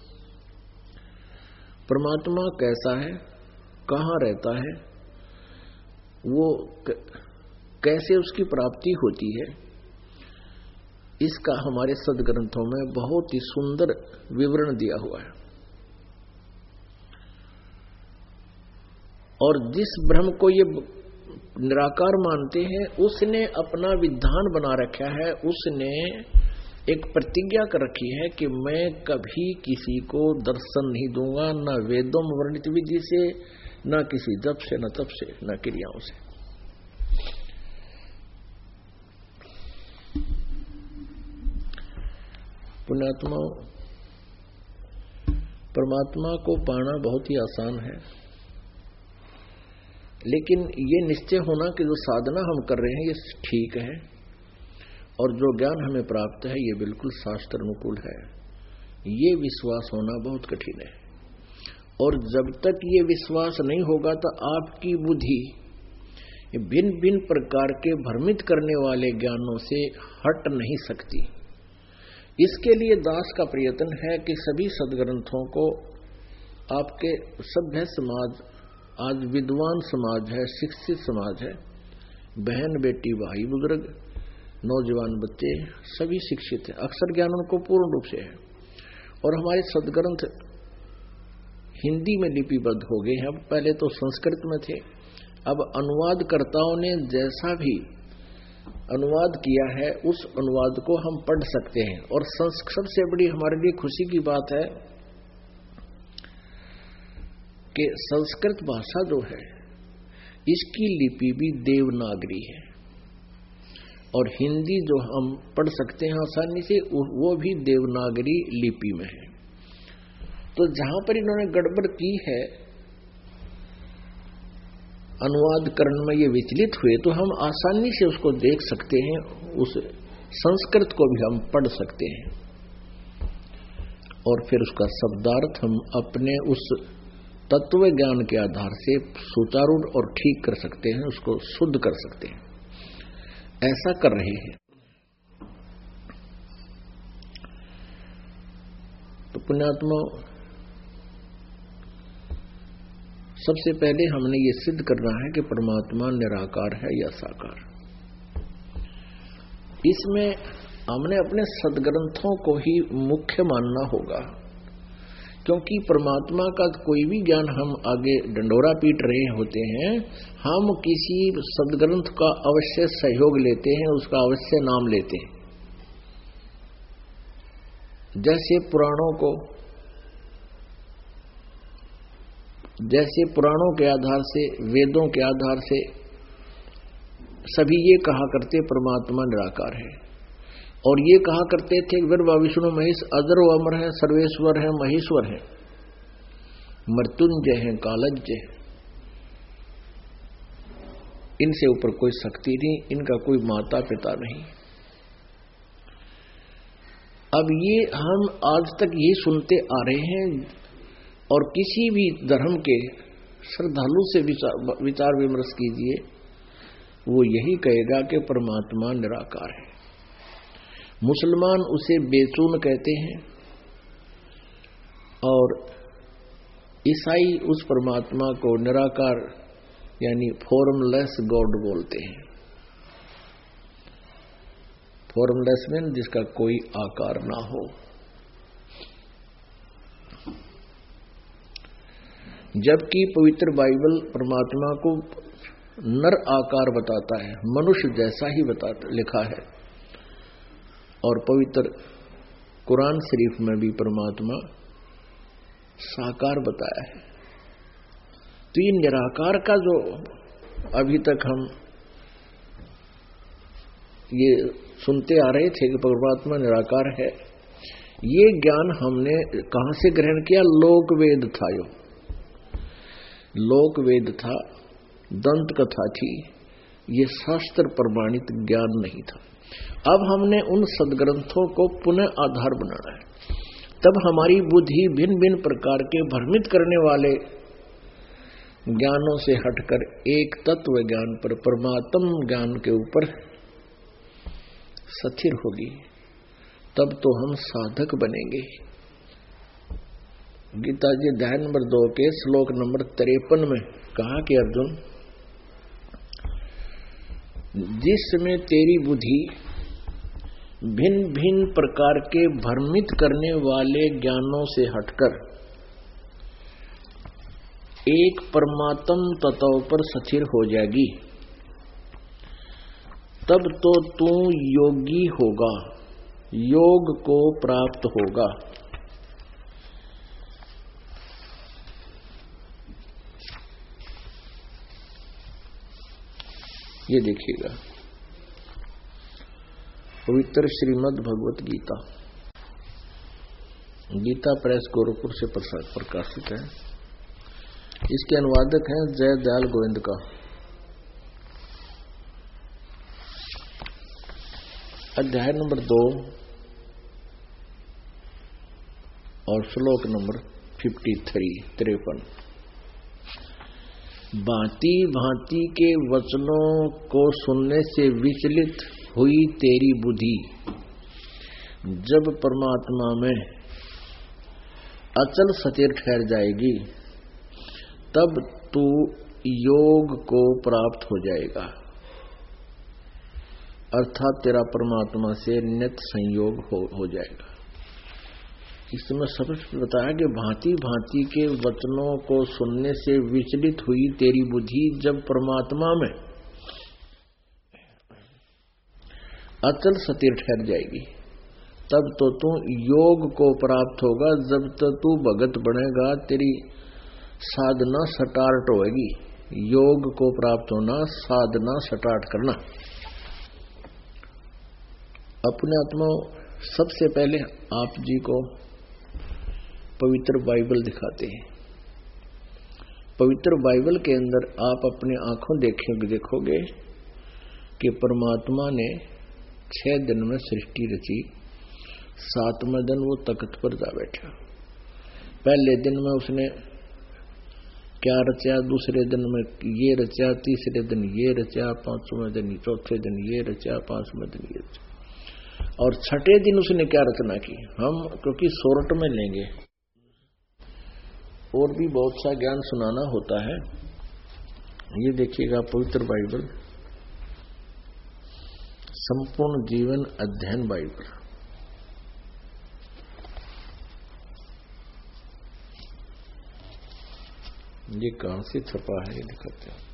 परमात्मा कैसा है, कहाँ रहता है, वो कैसे उसकी प्राप्ति होती है, इसका हमारे सद्ग्रंथों में बहुत ही सुंदर विवरण दिया हुआ है। और जिस ब्रह्म को ये निराकार मानते हैं, उसने अपना विधान बना रखा है, उसने एक प्रतिज्ञा कर रखी है कि मैं कभी किसी को दर्शन नहीं दूंगा, न वेदों में वर्णित विधि से, न किसी जप से, न तप से, न क्रियाओं से। पुण्यात्मा, परमात्मा को पाना बहुत ही आसान है, लेकिन ये निश्चय होना कि जो साधना हम कर रहे हैं ये ठीक है और जो ज्ञान हमें प्राप्त है ये बिल्कुल शास्त्र अनुकूल है, ये विश्वास होना बहुत कठिन है। और जब तक ये विश्वास नहीं होगा तो आपकी बुद्धि भिन्न भिन्न प्रकार के भ्रमित करने वाले ज्ञानों से हट नहीं सकती। इसके लिए दास का प्रयत्न है कि सभी सदग्रंथों को आपके सभ्य समाज, आज विद्वान समाज है, शिक्षित समाज है, बहन बेटी भाई बुजुर्ग नौजवान बच्चे सभी शिक्षित है, अक्षर ज्ञान उनको पूर्ण रूप से है। और हमारे सदग्रंथ हिंदी में लिपिबद्ध हो गए हैं, अब पहले तो संस्कृत में थे, अब अनुवादकर्ताओं ने जैसा भी अनुवाद किया है उस अनुवाद को हम पढ़ सकते हैं। और सबसे बड़ी हमारे लिए खुशी की बात है कि संस्कृत भाषा जो है इसकी लिपि भी देवनागरी है और हिंदी जो हम पढ़ सकते हैं आसानी से वो भी देवनागरी लिपि में है। तो जहां पर इन्होंने गड़बड़ की है अनुवादकरण में ये विचलित हुए तो हम आसानी से उसको देख सकते हैं, उस संस्कृत को भी हम पढ़ सकते हैं और फिर उसका शब्दार्थ हम अपने उस तत्व ज्ञान के आधार से सुचारू और ठीक कर सकते हैं, उसको शुद्ध कर सकते हैं। ऐसा कर रहे हैं। तो पुण्यात्मा, सबसे पहले हमने ये सिद्ध करना है कि परमात्मा निराकार है या साकार। इसमें हमने अपने सदग्रंथों को ही मुख्य मानना होगा, क्योंकि परमात्मा का कोई भी ज्ञान हम आगे डंडोरा पीट रहे होते हैं, हम किसी सदग्रंथ का अवश्य सहयोग लेते हैं, उसका अवश्य नाम लेते हैं। जैसे पुराणों के आधार से, वेदों के आधार से सभी ये कहा करते परमात्मा निराकार है और ये कहा करते थे ब्रह्मा विष्णु महेश अजर व अमर है, सर्वेश्वर है, महेश्वर है, मृत्युंजय है, कालज्ञ, इनसे ऊपर कोई शक्ति नहीं, इनका कोई माता पिता नहीं। अब ये हम आज तक ये सुनते आ रहे हैं और किसी भी धर्म के श्रद्धालु से विचार विमर्श कीजिए, वो यही कहेगा कि परमात्मा निराकार है। मुसलमान उसे बेचून कहते हैं और ईसाई उस परमात्मा को निराकार यानी फॉर्मलेस गॉड बोलते हैं। फॉर्मलेस मीन जिसका कोई आकार ना हो। जबकि पवित्र बाइबल परमात्मा को नर आकार बताता है, मनुष्य जैसा ही लिखा है, और पवित्र कुरान शरीफ में भी परमात्मा साकार बताया है। तो ये निराकार का जो अभी तक हम ये सुनते आ रहे थे कि परमात्मा निराकार है, ये ज्ञान हमने कहां से ग्रहण किया? लोक वेद था, यो लोक वेद था, दंत कथा थी, ये शास्त्र प्रमाणित ज्ञान नहीं था। अब हमने उन सदग्रंथों को पुनः आधार बनाना है, तब हमारी बुद्धि भिन्न भिन्न प्रकार के भ्रमित करने वाले ज्ञानों से हटकर एक तत्व ज्ञान पर, परमात्म ज्ञान के ऊपर स्थिर होगी, तब तो हम साधक बनेंगे। गीता जी अध्याय नंबर 2 के श्लोक नंबर 53 में कहा कि अर्जुन, जिसमें तेरी बुद्धि भिन्न भिन्न प्रकार के भ्रमित करने वाले ज्ञानों से हटकर एक परमात्म तत्व पर स्थिर हो जाएगी, तब तो तू योगी होगा, योग को प्राप्त होगा। ये देखिएगा पवित्र श्रीमद् भगवत गीता, गीता प्रेस गोरखपुर से प्रकाशित है। इसके अनुवादक हैं जय दयाल गोविंद का। अध्याय नंबर 2 और श्लोक नंबर 53। भांति भांति के वचनों को सुनने से विचलित हुई तेरी बुद्धि जब परमात्मा में अचल स्थिर ठहर जाएगी, तब तू योग को प्राप्त हो जाएगा, अर्थात तेरा परमात्मा से नित्य संयोग हो जाएगा। इसमें सबसे बताया कि भांति भांति के वचनों को सुनने से विचलित हुई तेरी बुद्धि जब परमात्मा में अचल स्थिर ठहर जाएगी, तब तो तू योग को प्राप्त होगा। जब तक तू भगत बनेगा, तेरी साधना स्टार्ट होगी। योग को प्राप्त होना, साधना स्टार्ट करना। अपने आत्मा सबसे पहले आप जी को पवित्र बाइबल दिखाते हैं। पवित्र बाइबल के अंदर आप अपने आंखों देखोगे कि परमात्मा ने 6 दिन में सृष्टि रची, 7वें दिन वो तख्त पर जा बैठा। पहले दिन में उसने क्या रचा, दूसरे दिन में ये रचा, तीसरे दिन ये रचा, 5वें दिन, चौथे दिन ये रचा, 5वें दिन ये रचा, और 6ठे दिन उसने क्या रचना की। हम क्योंकि सोरठ में लेंगे, और भी बहुत सा ज्ञान सुनाना होता है। ये देखिएगा पवित्र बाइबल, संपूर्ण जीवन अध्ययन बाइबल। ये कहां से छपा है, ये दिखाते हैं।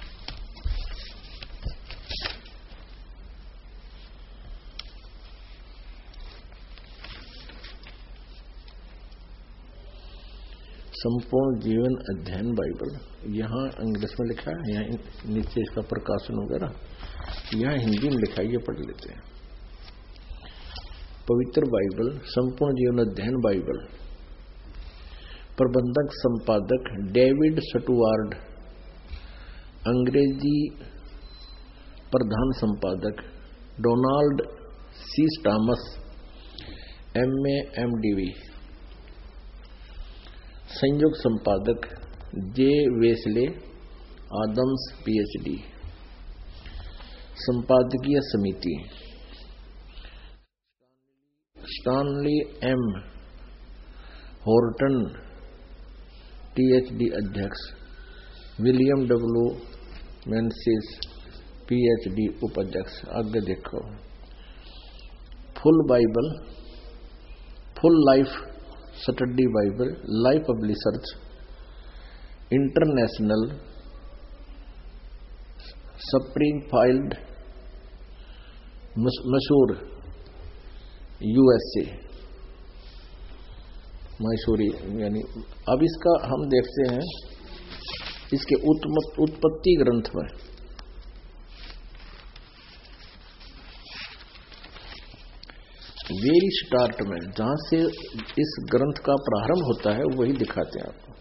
संपूर्ण जीवन अध्ययन बाइबल, यहाँ इंग्लिश में लिखा है, यहाँ नीचे इसका प्रकाशन वगैरह, यहाँ हिंदी में लिखा है, ये पढ़ लेते हैं। पवित्र बाइबल, संपूर्ण जीवन अध्ययन बाइबल, प्रबंधक संपादक डेविड स्टुअर्ट, अंग्रेजी प्रधान संपादक Donald C Thomas, MA MDV, संयुक्त संपादक जे वेस्ले आदम्स PhD, संपादकीय समिति स्टानली M हॉर्टन PhD अध्यक्ष, विलियम W मेंसिस PhD उपाध्यक्ष। आगे देखो, full Bible, full life study Bible, life publishers international, Springfield Missouri USA, Missouri यानी। अब इसका हम देखते हैं इसके उत्पत्ति ग्रंथ में। वेरी स्टार्ट में जहां से इस ग्रंथ का प्रारंभ होता है वही दिखाते हैं आपको।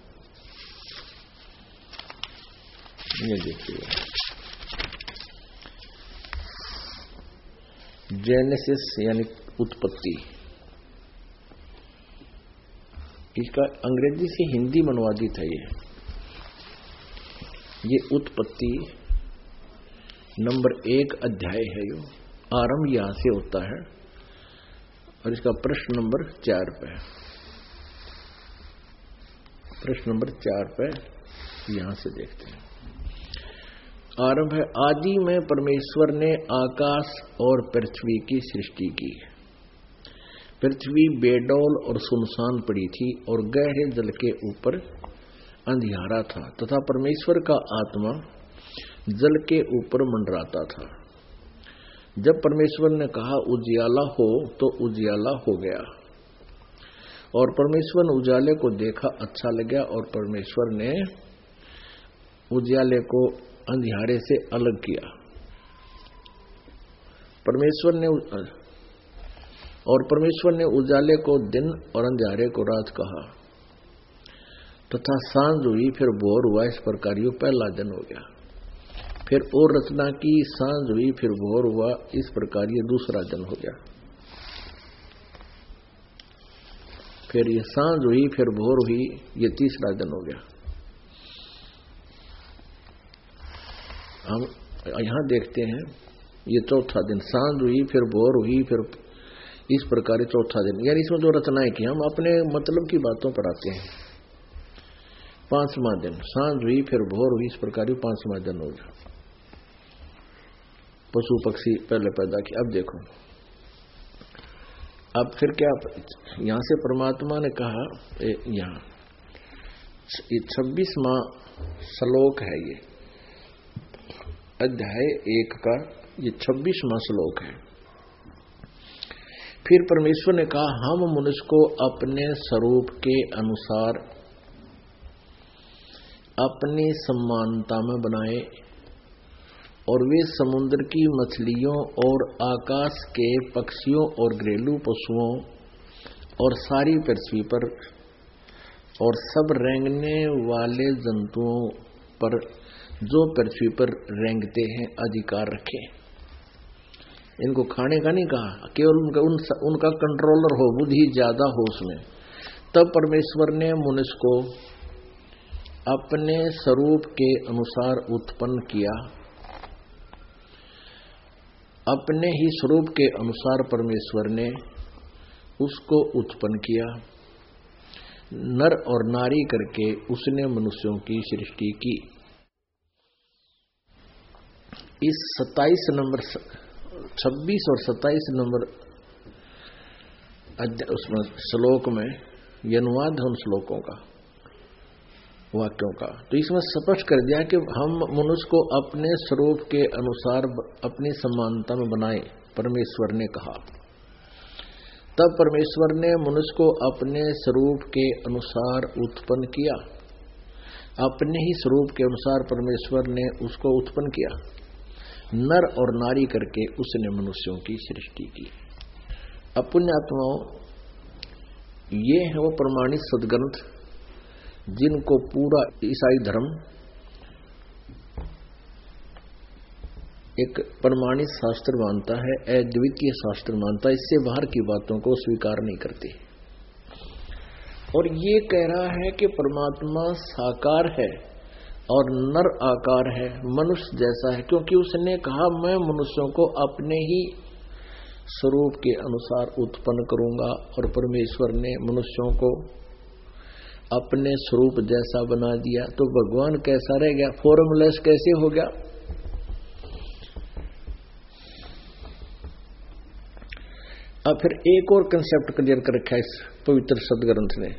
ये देखिए, जेनेसिस यानी उत्पत्ति, इसका अंग्रेजी से हिंदी में अनुवादित है। ये उत्पत्ति नंबर 1 अध्याय है। यो आरंभ यहां से होता है और इसका प्रश्न नंबर 4 पे, प्रश्न नंबर 4 पे यहां से देखते हैं। आरंभ है, आदि में परमेश्वर ने आकाश और पृथ्वी की सृष्टि की। पृथ्वी बेडौल और सुनसान पड़ी थी और गहरे जल के ऊपर अंधियारा था तथा परमेश्वर का आत्मा जल के ऊपर मंडराता था। जब परमेश्वर ने कहा उजियाला हो तो उजियाला हो गया, और परमेश्वर ने उजाले को देखा, अच्छा लगा, और परमेश्वर ने उजियाले को अंधियारे से अलग किया। परमेश्वर ने उजाले को दिन और अंधियारे को रात कहा, तथा सांझ हुई, फिर भोर हुआ, इस प्रकार यो पहला दिन हो गया। फिर और रचना की, सांझ हुई, फिर भोर हुआ, इस प्रकार ये दूसरा दिन हो गया। फिर ये सांझ हुई, फिर भोर हुई, ये तीसरा दिन हो गया। हम यहां देखते हैं ये चौथा दिन, सांझ हुई, फिर भोर हुई, फिर इस प्रकार चौथा दिन। यानी इसमें जो रचनाएं की, हम अपने मतलब की बातों पर आते हैं। पांचवा दिन, सांझ हुई, फिर भोर हुई, इस प्रकार पांचवा दिन हो गया। पशु पक्षी पहले पैदा किए। अब देखो, अब फिर क्या, यहां से परमात्मा ने कहा, यहां 26वां श्लोक है, ये अध्याय 1 का ये 26वां श्लोक है। फिर परमेश्वर ने कहा, हम मनुष्य को अपने स्वरूप के अनुसार अपनी समानता में बनाए, और वे समुद्र की मछलियों और आकाश के पक्षियों और घरेलू पशुओं और सारी पृथ्वी पर और सब रेंगने वाले जंतुओं पर जो पृथ्वी पर रेंगते हैं अधिकार रखें। इनको खाने का नहीं कहा, केवल उनका कंट्रोलर हो, बुद्धि ज्यादा हो उसमें। तब परमेश्वर ने मनुष्य को अपने स्वरूप के अनुसार उत्पन्न किया। अपने ही स्वरूप के अनुसार परमेश्वर ने उसको उत्पन्न किया। नर और नारी करके उसने मनुष्यों की सृष्टि की। इस 26 और 27 नंबर उसमें श्लोक में यह अनुवाद है उन श्लोकों का, वाक्यों का। तो इसमें स्पष्ट कर दिया कि हम मनुष्य को अपने स्वरूप के अनुसार अपनी समानता में बनाए, परमेश्वर ने कहा। तब परमेश्वर ने मनुष्य को अपने स्वरूप के अनुसार उत्पन्न किया। अपने ही स्वरूप के अनुसार परमेश्वर ने उसको उत्पन्न किया। नर और नारी करके उसने मनुष्यों की सृष्टि की। अब पुण्यात्माओं, ये है वो प्रमाणित सद्ग्रंथ जिनको पूरा ईसाई धर्म एक प्रमाणित शास्त्र मानता है, अद्वितीय शास्त्र मानता है। इससे बाहर की बातों को स्वीकार नहीं करते। और ये कह रहा है कि परमात्मा साकार है और नर आकार है, मनुष्य जैसा है, क्योंकि उसने कहा मैं मनुष्यों को अपने ही स्वरूप के अनुसार उत्पन्न करूंगा। और परमेश्वर ने मनुष्यों को अपने स्वरूप जैसा बना दिया। तो भगवान कैसा रह गया, फॉर्मलेस कैसे हो गया? अब फिर एक और कंसेप्ट क्लियर कर रखा है इस पवित्र सद्ग्रंथ ने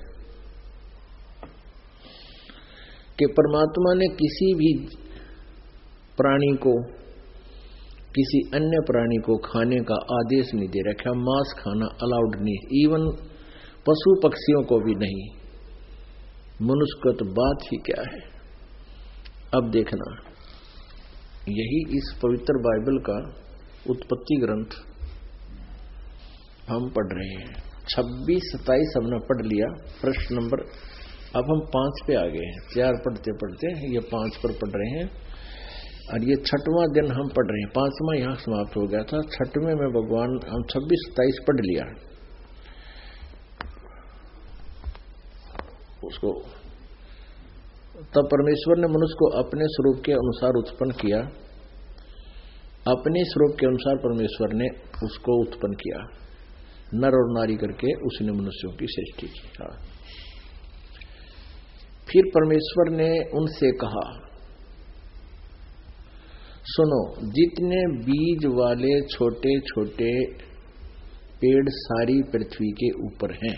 कि परमात्मा ने किसी भी प्राणी को, किसी अन्य प्राणी को खाने का आदेश नहीं दे रखा। मांस खाना अलाउड नहीं, इवन पशु पक्षियों को भी नहीं। मनुष्य को तो बात ही क्या है। अब देखना, यही इस पवित्र बाइबल का उत्पत्ति ग्रंथ हम पढ़ रहे हैं। 26-27 हमने पढ़ लिया, प्रश्न नंबर। अब हम 5 पे आ गए हैं। 4 पढ़ते पढ़ते ये 5 पर पढ़ रहे हैं, और ये 6वां दिन हम पढ़ रहे हैं। 5वां यहां समाप्त हो गया था। 6वें में भगवान, हम 26-27 पढ़ लिया उसको। तब परमेश्वर ने मनुष्य को अपने स्वरूप के अनुसार उत्पन्न किया। अपने स्वरूप के अनुसार परमेश्वर ने उसको उत्पन्न किया, नर और नारी करके उसने मनुष्यों की सृष्टि की। फिर परमेश्वर ने उनसे कहा, सुनो, जितने बीज वाले छोटे छोटे पेड़ सारी पृथ्वी के ऊपर हैं,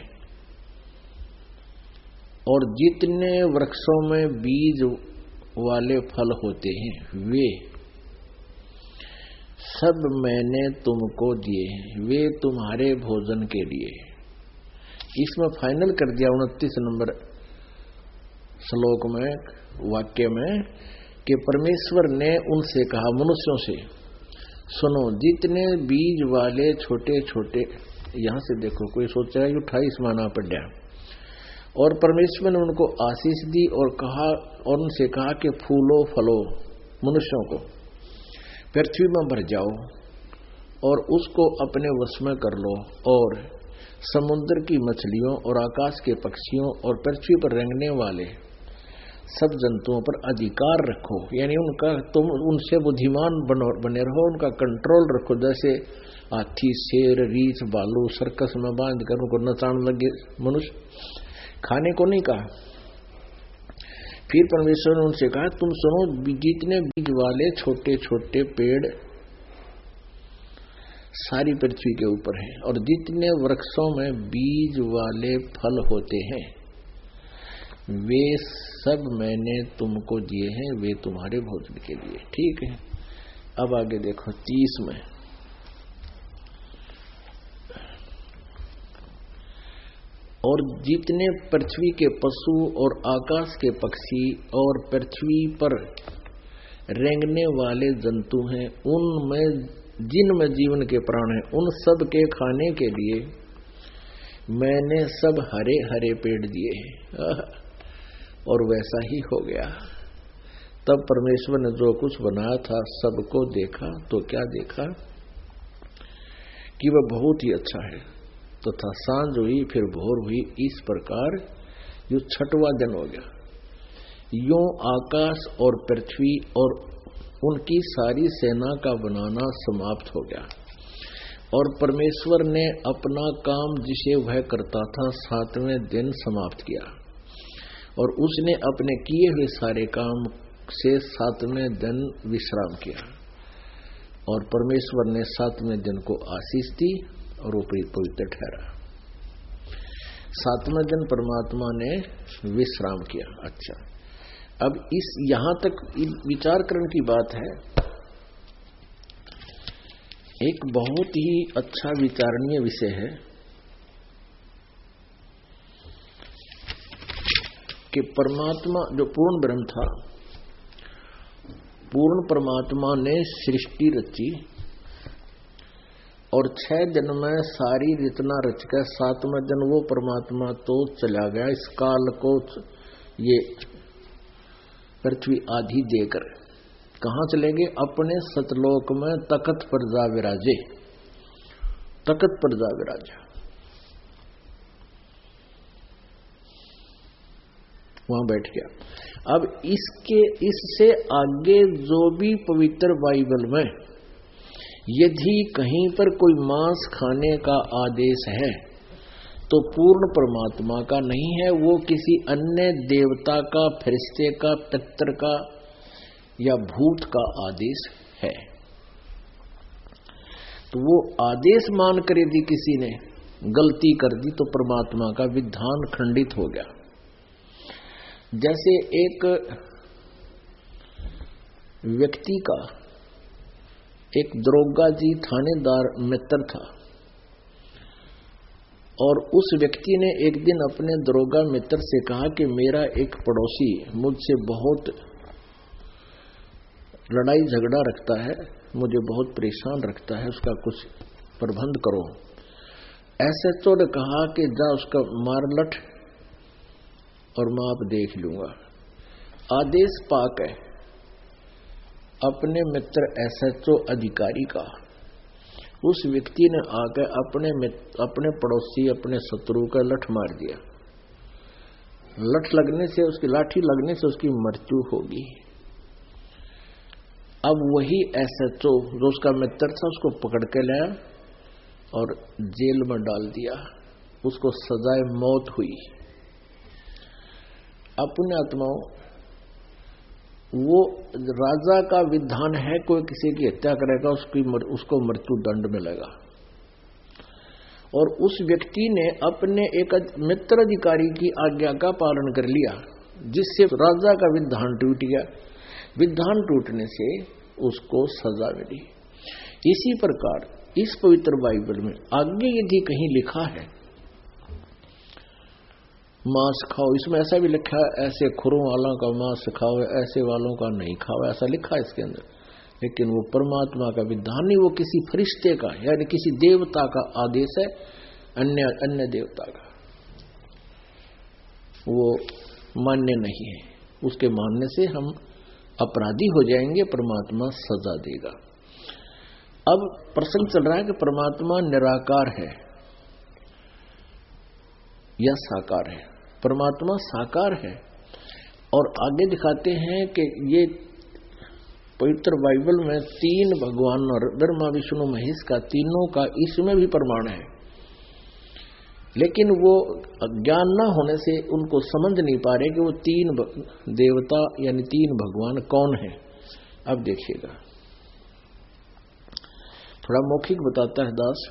और जितने वृक्षों में बीज वाले फल होते हैं, वे सब मैंने तुमको दिए हैं, वे तुम्हारे भोजन के लिए। इसमें फाइनल कर दिया 29 नंबर श्लोक में, वाक्य में, कि परमेश्वर ने उनसे कहा, मनुष्यों से, सुनो, जितने बीज वाले छोटे छोटे, यहां से देखो कोई सोचेगा कि 28 माना पड़ा, और परमेश्वर ने उनको आशीष दी और कहा, और उनसे कहा कि फूलो फलो, मनुष्यों को पृथ्वी में भर जाओ और उसको अपने वश में कर लो, और समुद्र की मछलियों और आकाश के पक्षियों और पृथ्वी पर रेंगने वाले सब जंतुओं पर अधिकार रखो, यानी उनका तुम उनसे बुद्धिमान बने रहो, उनका कंट्रोल रखो। जैसे हाथी, शेर, रीछ, भालू सर्कस में बांध कर उनको नचाने लगे मनुष्य, खाने को नहीं कहा। फिर परमेश्वर ने उनसे कहा, तुम सुनो, जितने बीज वाले छोटे छोटे पेड़ सारी पृथ्वी के ऊपर हैं, और जितने वृक्षों में बीज वाले फल होते हैं, वे सब मैंने तुमको दिए हैं, वे तुम्हारे भोजन के लिए। ठीक है, अब आगे देखो 30 में, और जितने पृथ्वी के पशु और आकाश के पक्षी और पृथ्वी पर रेंगने वाले जंतु हैं, उनमें जिनमें जीवन के प्राण हैं, उन सब के खाने के लिए मैंने सब हरे हरे पेड़ दिए हैं। और वैसा ही हो गया। तब परमेश्वर ने जो कुछ बनाया था सबको देखा, तो क्या देखा कि वह बहुत ही अच्छा है। तो था सांझ हुई, फिर भोर हुई, इस प्रकार जो 6वां दिन हो गया। यूं आकाश और पृथ्वी और उनकी सारी सेना का बनाना समाप्त हो गया, और परमेश्वर ने अपना काम जिसे वह करता था 7वें दिन समाप्त किया, और उसने अपने किए हुए सारे काम से 7वें दिन विश्राम किया। और परमेश्वर ने 7वें दिन को आशीष दी और वो पवित्र ठहरा। 7वें दिन परमात्मा ने विश्राम किया। अच्छा, अब इस यहां तक विचार करने की बात है। एक बहुत ही अच्छा विचारणीय विषय है कि परमात्मा जो पूर्ण ब्रह्म था, पूर्ण परमात्मा ने सृष्टि रची और 6 दिन में सारी रचना रच कर 7वें दिन वो परमात्मा तो चला गया इस काल को ये पृथ्वी आधी देकर। कहां चले गए? अपने सतलोक में तख्त पर जा विराजे, तख्त पर जा विराजा, वहां बैठ गया। अब इससे आगे जो भी पवित्र बाइबल में यदि कहीं पर कोई मांस खाने का आदेश है तो पूर्ण परमात्मा का नहीं है, वो किसी अन्य देवता का, फरिश्ते का, पितर का या भूत का आदेश है। तो वो आदेश मानकर यदि किसी ने गलती कर दी तो परमात्मा का विधान खंडित हो गया। जैसे एक व्यक्ति का एक दरोगा जी थानेदार मित्र था, और उस व्यक्ति ने एक दिन अपने दरोगा मित्र से कहा कि मेरा एक पड़ोसी मुझसे बहुत लड़ाई झगड़ा रखता है, मुझे बहुत परेशान रखता है, उसका कुछ प्रबंध करो। ऐसे तो ने कहा कि जा उसका मार लठ और मैं आप देख लूंगा। आदेश पाक है अपने मित्र एसएचओ अधिकारी का। उस व्यक्ति ने आकर अपने पड़ोसी, अपने शत्रु का लठ मार दिया। लठ लगने से, उसकी लाठी लगने से उसकी मृत्यु होगी। अब वही एसएचओ जो उसका मित्र था उसको पकड़ के लाया और जेल में डाल दिया, उसको सजाए मौत हुई। अपने आत्माओं, वो राजा का विधान है, कोई किसी की हत्या करेगा उसको मृत्यु दंड मिलेगा। और उस व्यक्ति ने अपने एक मित्र अधिकारी की आज्ञा का पालन कर लिया, जिससे राजा का विधान टूट गया। विधान टूटने से उसको सजा मिली। इसी प्रकार इस पवित्र बाइबल में आगे यदि कहीं लिखा है मांस खाओ, इसमें ऐसा भी लिखा है ऐसे खुरों वालों का मांस खाओ, ऐसे वालों का नहीं खाओ, ऐसा लिखा है इसके अंदर। लेकिन वो परमात्मा का विधान नहीं, वो किसी फरिश्ते का यानी किसी देवता का आदेश है, अन्य देवता का, वो मान्य नहीं है। उसके मानने से हम अपराधी हो जाएंगे, परमात्मा सजा देगा। अब प्रश्न चल रहा है कि परमात्मा निराकार है या साकार है। परमात्मा साकार है और आगे दिखाते हैं कि ये पवित्र बाइबल में 3 भगवान और ब्रह्मा विष्णु महेश का, तीनों का इसमें भी प्रमाण है। लेकिन वो अज्ञान न होने से उनको समझ नहीं पा रहे कि वो 3 देवता यानी 3 भगवान कौन है। अब देखिएगा, थोड़ा मौखिक बताता है दास।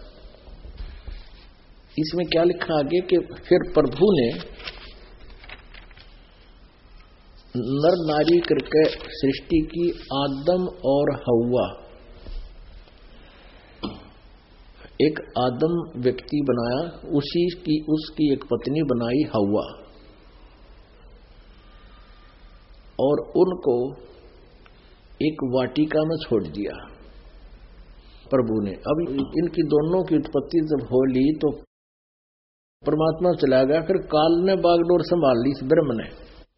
इसमें क्या लिखा आगे कि फिर प्रभु ने नर नारी करके सृष्टि की आदम और हव्वा, एक आदम व्यक्ति बनाया, उसकी एक पत्नी बनाई हव्वा, और उनको एक वाटिका में छोड़ दिया प्रभु ने। अब इनकी दोनों की उत्पत्ति जब हो ली तो परमात्मा चला गया, फिर काल ने बागडोर संभाल ली इस ब्रह्म ने,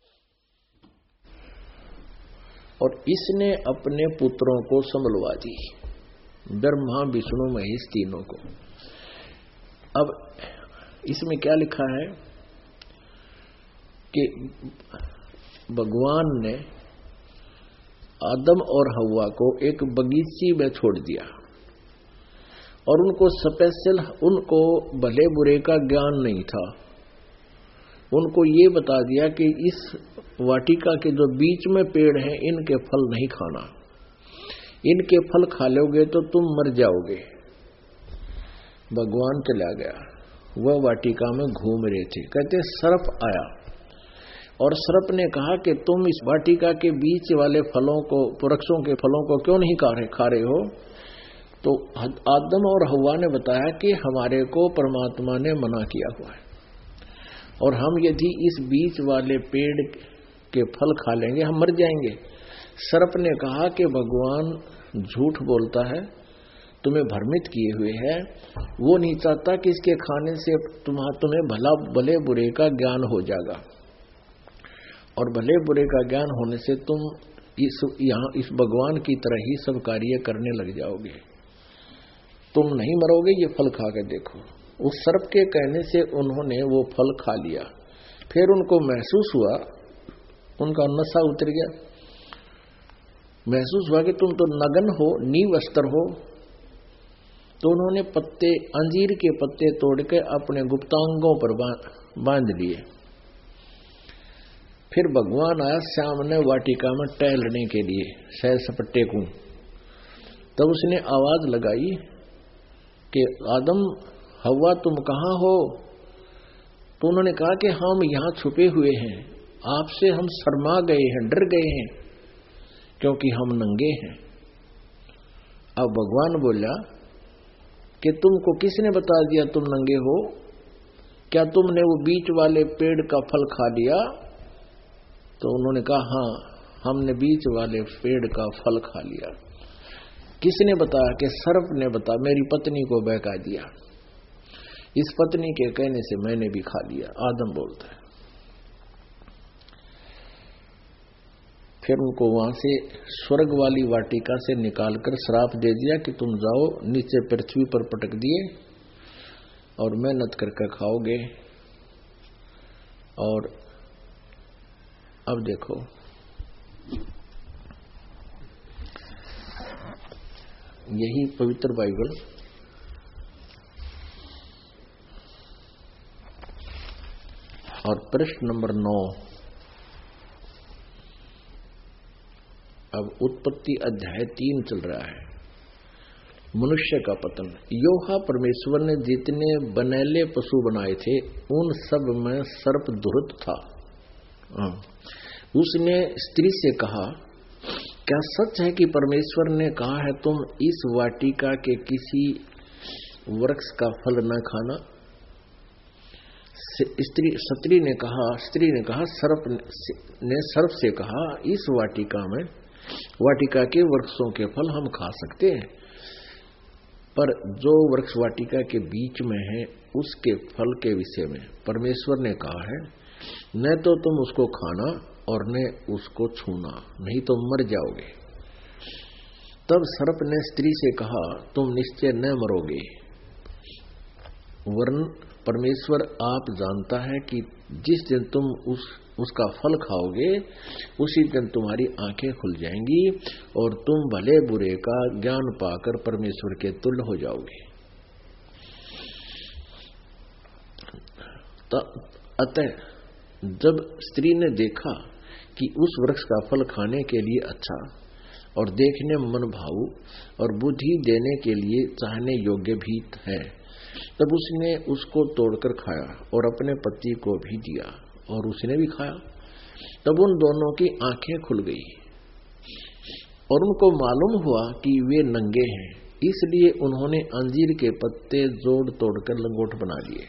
और इसने अपने पुत्रों को संभलवा दी, ब्रह्मा विष्णु महेश तीनों को। अब इसमें क्या लिखा है कि भगवान ने आदम और हव्वा को एक बगीची में छोड़ दिया और उनको स्पेशल, उनको भले बुरे का ज्ञान नहीं था। उनको ये बता दिया कि इस वाटिका के जो बीच में पेड़ हैं इनके फल नहीं खाना, इनके फल खा लोगे तो तुम मर जाओगे। भगवान चला गया, वह वाटिका में घूम रहे थे, कहते सर्प आया और सर्प ने कहा कि तुम इस वाटिका के बीच वाले फलों को, वृक्षों के फलों को क्यों नहीं खा रहे हो? तो आदम और हव्वा ने बताया कि हमारे को परमात्मा ने मना किया हुआ है और हम यदि इस बीच वाले पेड़ के फल खा लेंगे हम मर जाएंगे। सर्प ने कहा कि भगवान झूठ बोलता है, तुम्हें भ्रमित किए हुए है, वो नहीं चाहता कि इसके खाने से तुम्हें भले बुरे का ज्ञान हो जाएगा, और भले बुरे का ज्ञान होने से तुम इस भगवान की तरह ही सब कार्य करने लग जाओगे, तुम नहीं मरोगे, ये फल खा कर देखो। उस सर्प के कहने से उन्होंने वो फल खा लिया। फिर उनको महसूस हुआ, उनका नशा उतर गया, महसूस हुआ कि तुम तो नग्न हो, निवस्त्र हो। तो उन्होंने पत्ते, अंजीर के पत्ते तोड़ के अपने गुप्तांगों पर बांध लिए। फिर भगवान आया सामने वाटिका में टहलने के लिए, सैर सपट्टे को। तब उसने आवाज लगाई कि आदम हव्वा तुम कहाँ हो? तो उन्होंने कहा कि हम यहाँ छुपे हुए हैं, आपसे हम शर्मा गए हैं, डर गए हैं क्योंकि हम नंगे हैं। अब भगवान बोला कि तुमको किसने बता दिया तुम नंगे हो? क्या तुमने वो बीच वाले पेड़ का फल खा लिया? तो उन्होंने कहा हाँ, हमने बीच वाले पेड़ का फल खा लिया। किसने बताया? कि सर्प ने बताया, मेरी पत्नी को बहका दिया, इस पत्नी के कहने से मैंने भी खा लिया, आदम बोलता है। फिर उनको वहां से स्वर्ग वाली वाटिका से निकालकर श्राप दे दिया कि तुम जाओ, नीचे पृथ्वी पर पटक दिए और मेहनत करके खाओगे। और अब देखो, यही पवित्र बाइबल और प्रश्न नंबर 9। अब उत्पत्ति अध्याय 3 चल रहा है। मनुष्य का पतन। योहा परमेश्वर ने जितने बनेले पशु बनाए थे उन सब में सर्प दुष्ट था। उसने स्त्री से कहा क्या सच है कि परमेश्वर ने कहा है तुम इस वाटिका के किसी वृक्ष का फल न खाना? स्त्री ने कहा सर्प ने सर्प से कहा इस वाटिका के वृक्षों के फल हम खा सकते हैं, पर जो वृक्ष वाटिका के बीच में है उसके फल के विषय में परमेश्वर ने कहा है न तो तुम उसको खाना और न उसको छूना, नहीं तो मर जाओगे। तब सर्प ने स्त्री से कहा तुम निश्चय न मरोगे, वरन परमेश्वर आप जानता है कि जिस दिन तुम उसका फल खाओगे उसी दिन तुम्हारी आंखें खुल जाएंगी और तुम भले बुरे का ज्ञान पाकर परमेश्वर के तुल्य हो जाओगे। अतः जब स्त्री ने देखा कि उस वृक्ष का फल खाने के लिए अच्छा और देखने में मन भाऊ और बुद्धि देने के लिए चाहने योग्य भी है, तब उसने उसको तोड़कर खाया और अपने पति को भी दिया और उसने भी खाया। तब उन दोनों की आंखें खुल गई और उनको मालूम हुआ कि वे नंगे हैं, इसलिए उन्होंने अंजीर के पत्ते जोड़ तोड़कर लंगोट बना लिए।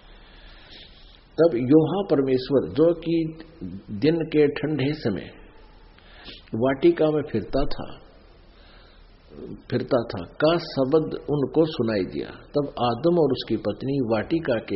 तब योहा परमेश्वर जो कि दिन के ठंडे समय वाटिका में फिरता था का शब्द उनको सुनाई दिया। तब आदम और उसकी पत्नी वाटिका के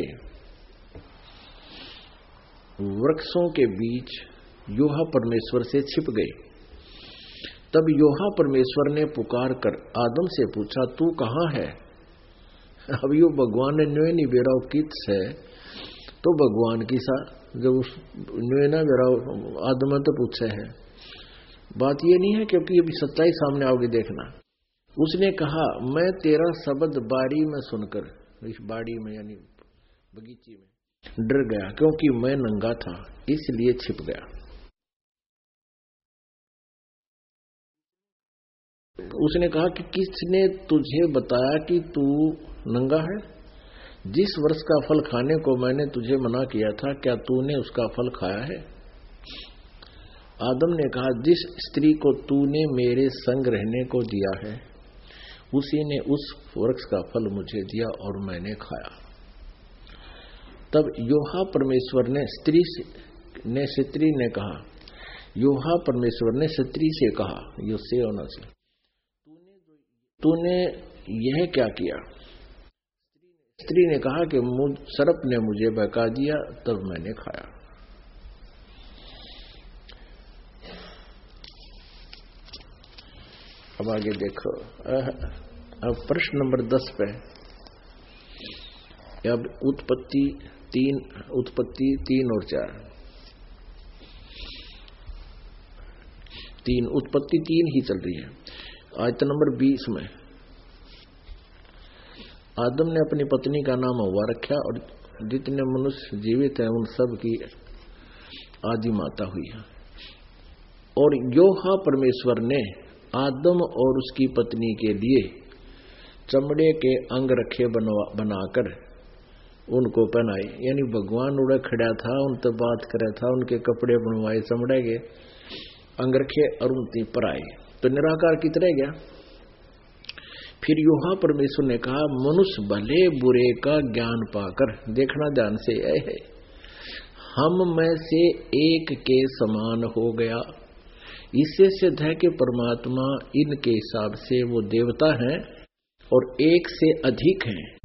वृक्षों के बीच योहा परमेश्वर से छिप गए। तब योहा परमेश्वर ने पुकार कर आदम से पूछा तू कहाँ है? अब यो भगवान ने न्योय नहीं बेरा कित है तो भगवान की सा जब उस न्योय ना बेरा आदम तो पूछे है, बात ये नहीं है क्योंकि अभी सच्चाई सामने आओगी देखना। उसने कहा मैं तेरा शब्द बाड़ी में सुनकर, इस बाड़ी में यानी बगीचे में डर गया क्योंकि मैं नंगा था इसलिए छिप गया। उसने कहा कि किसने तुझे बताया कि तू नंगा है? जिस वृक्ष का फल खाने को मैंने तुझे मना किया था क्या तूने उसका फल खाया है? आदम ने कहा जिस स्त्री को तूने मेरे संग रहने को दिया है उसी ने उस वृक्ष का फल मुझे दिया और मैंने खाया। तब योहा परमेश्वर ने स्त्री से कहा यो से होना से तूने यह क्या किया? स्त्री ने कहा कि सर्प ने मुझे बहका दिया तब मैंने खाया। अब आगे देखो, अब प्रश्न नंबर 10 पे अब उत्पत्ति 3 और 4 उत्पत्ति 3 ही चल रही है। आयत नंबर 20 में आदम ने अपनी पत्नी का नाम हव्वा रखा और जितने मनुष्य जीवित हैं उन सब की आदि माता हुई है। और योहा परमेश्वर ने आदम और उसकी पत्नी के लिए चमड़े के अंग रखे बनाकर उनको पहनाए, यानी भगवान उड़ा खड़ा था उनसे बात करे था, उनके कपड़े बनवाए चमड़े के अंग रखे और उनकी पर आए तो निराकार की तरह गया। फिर योहा परमेश्वर ने कहा मनुष्य भले बुरे का ज्ञान पाकर, देखना ध्यान से, है हम में से एक के समान हो गया। इससे सिद्ध है कि परमात्मा इनके हिसाब से वो देवता हैं और एक से अधिक हैं।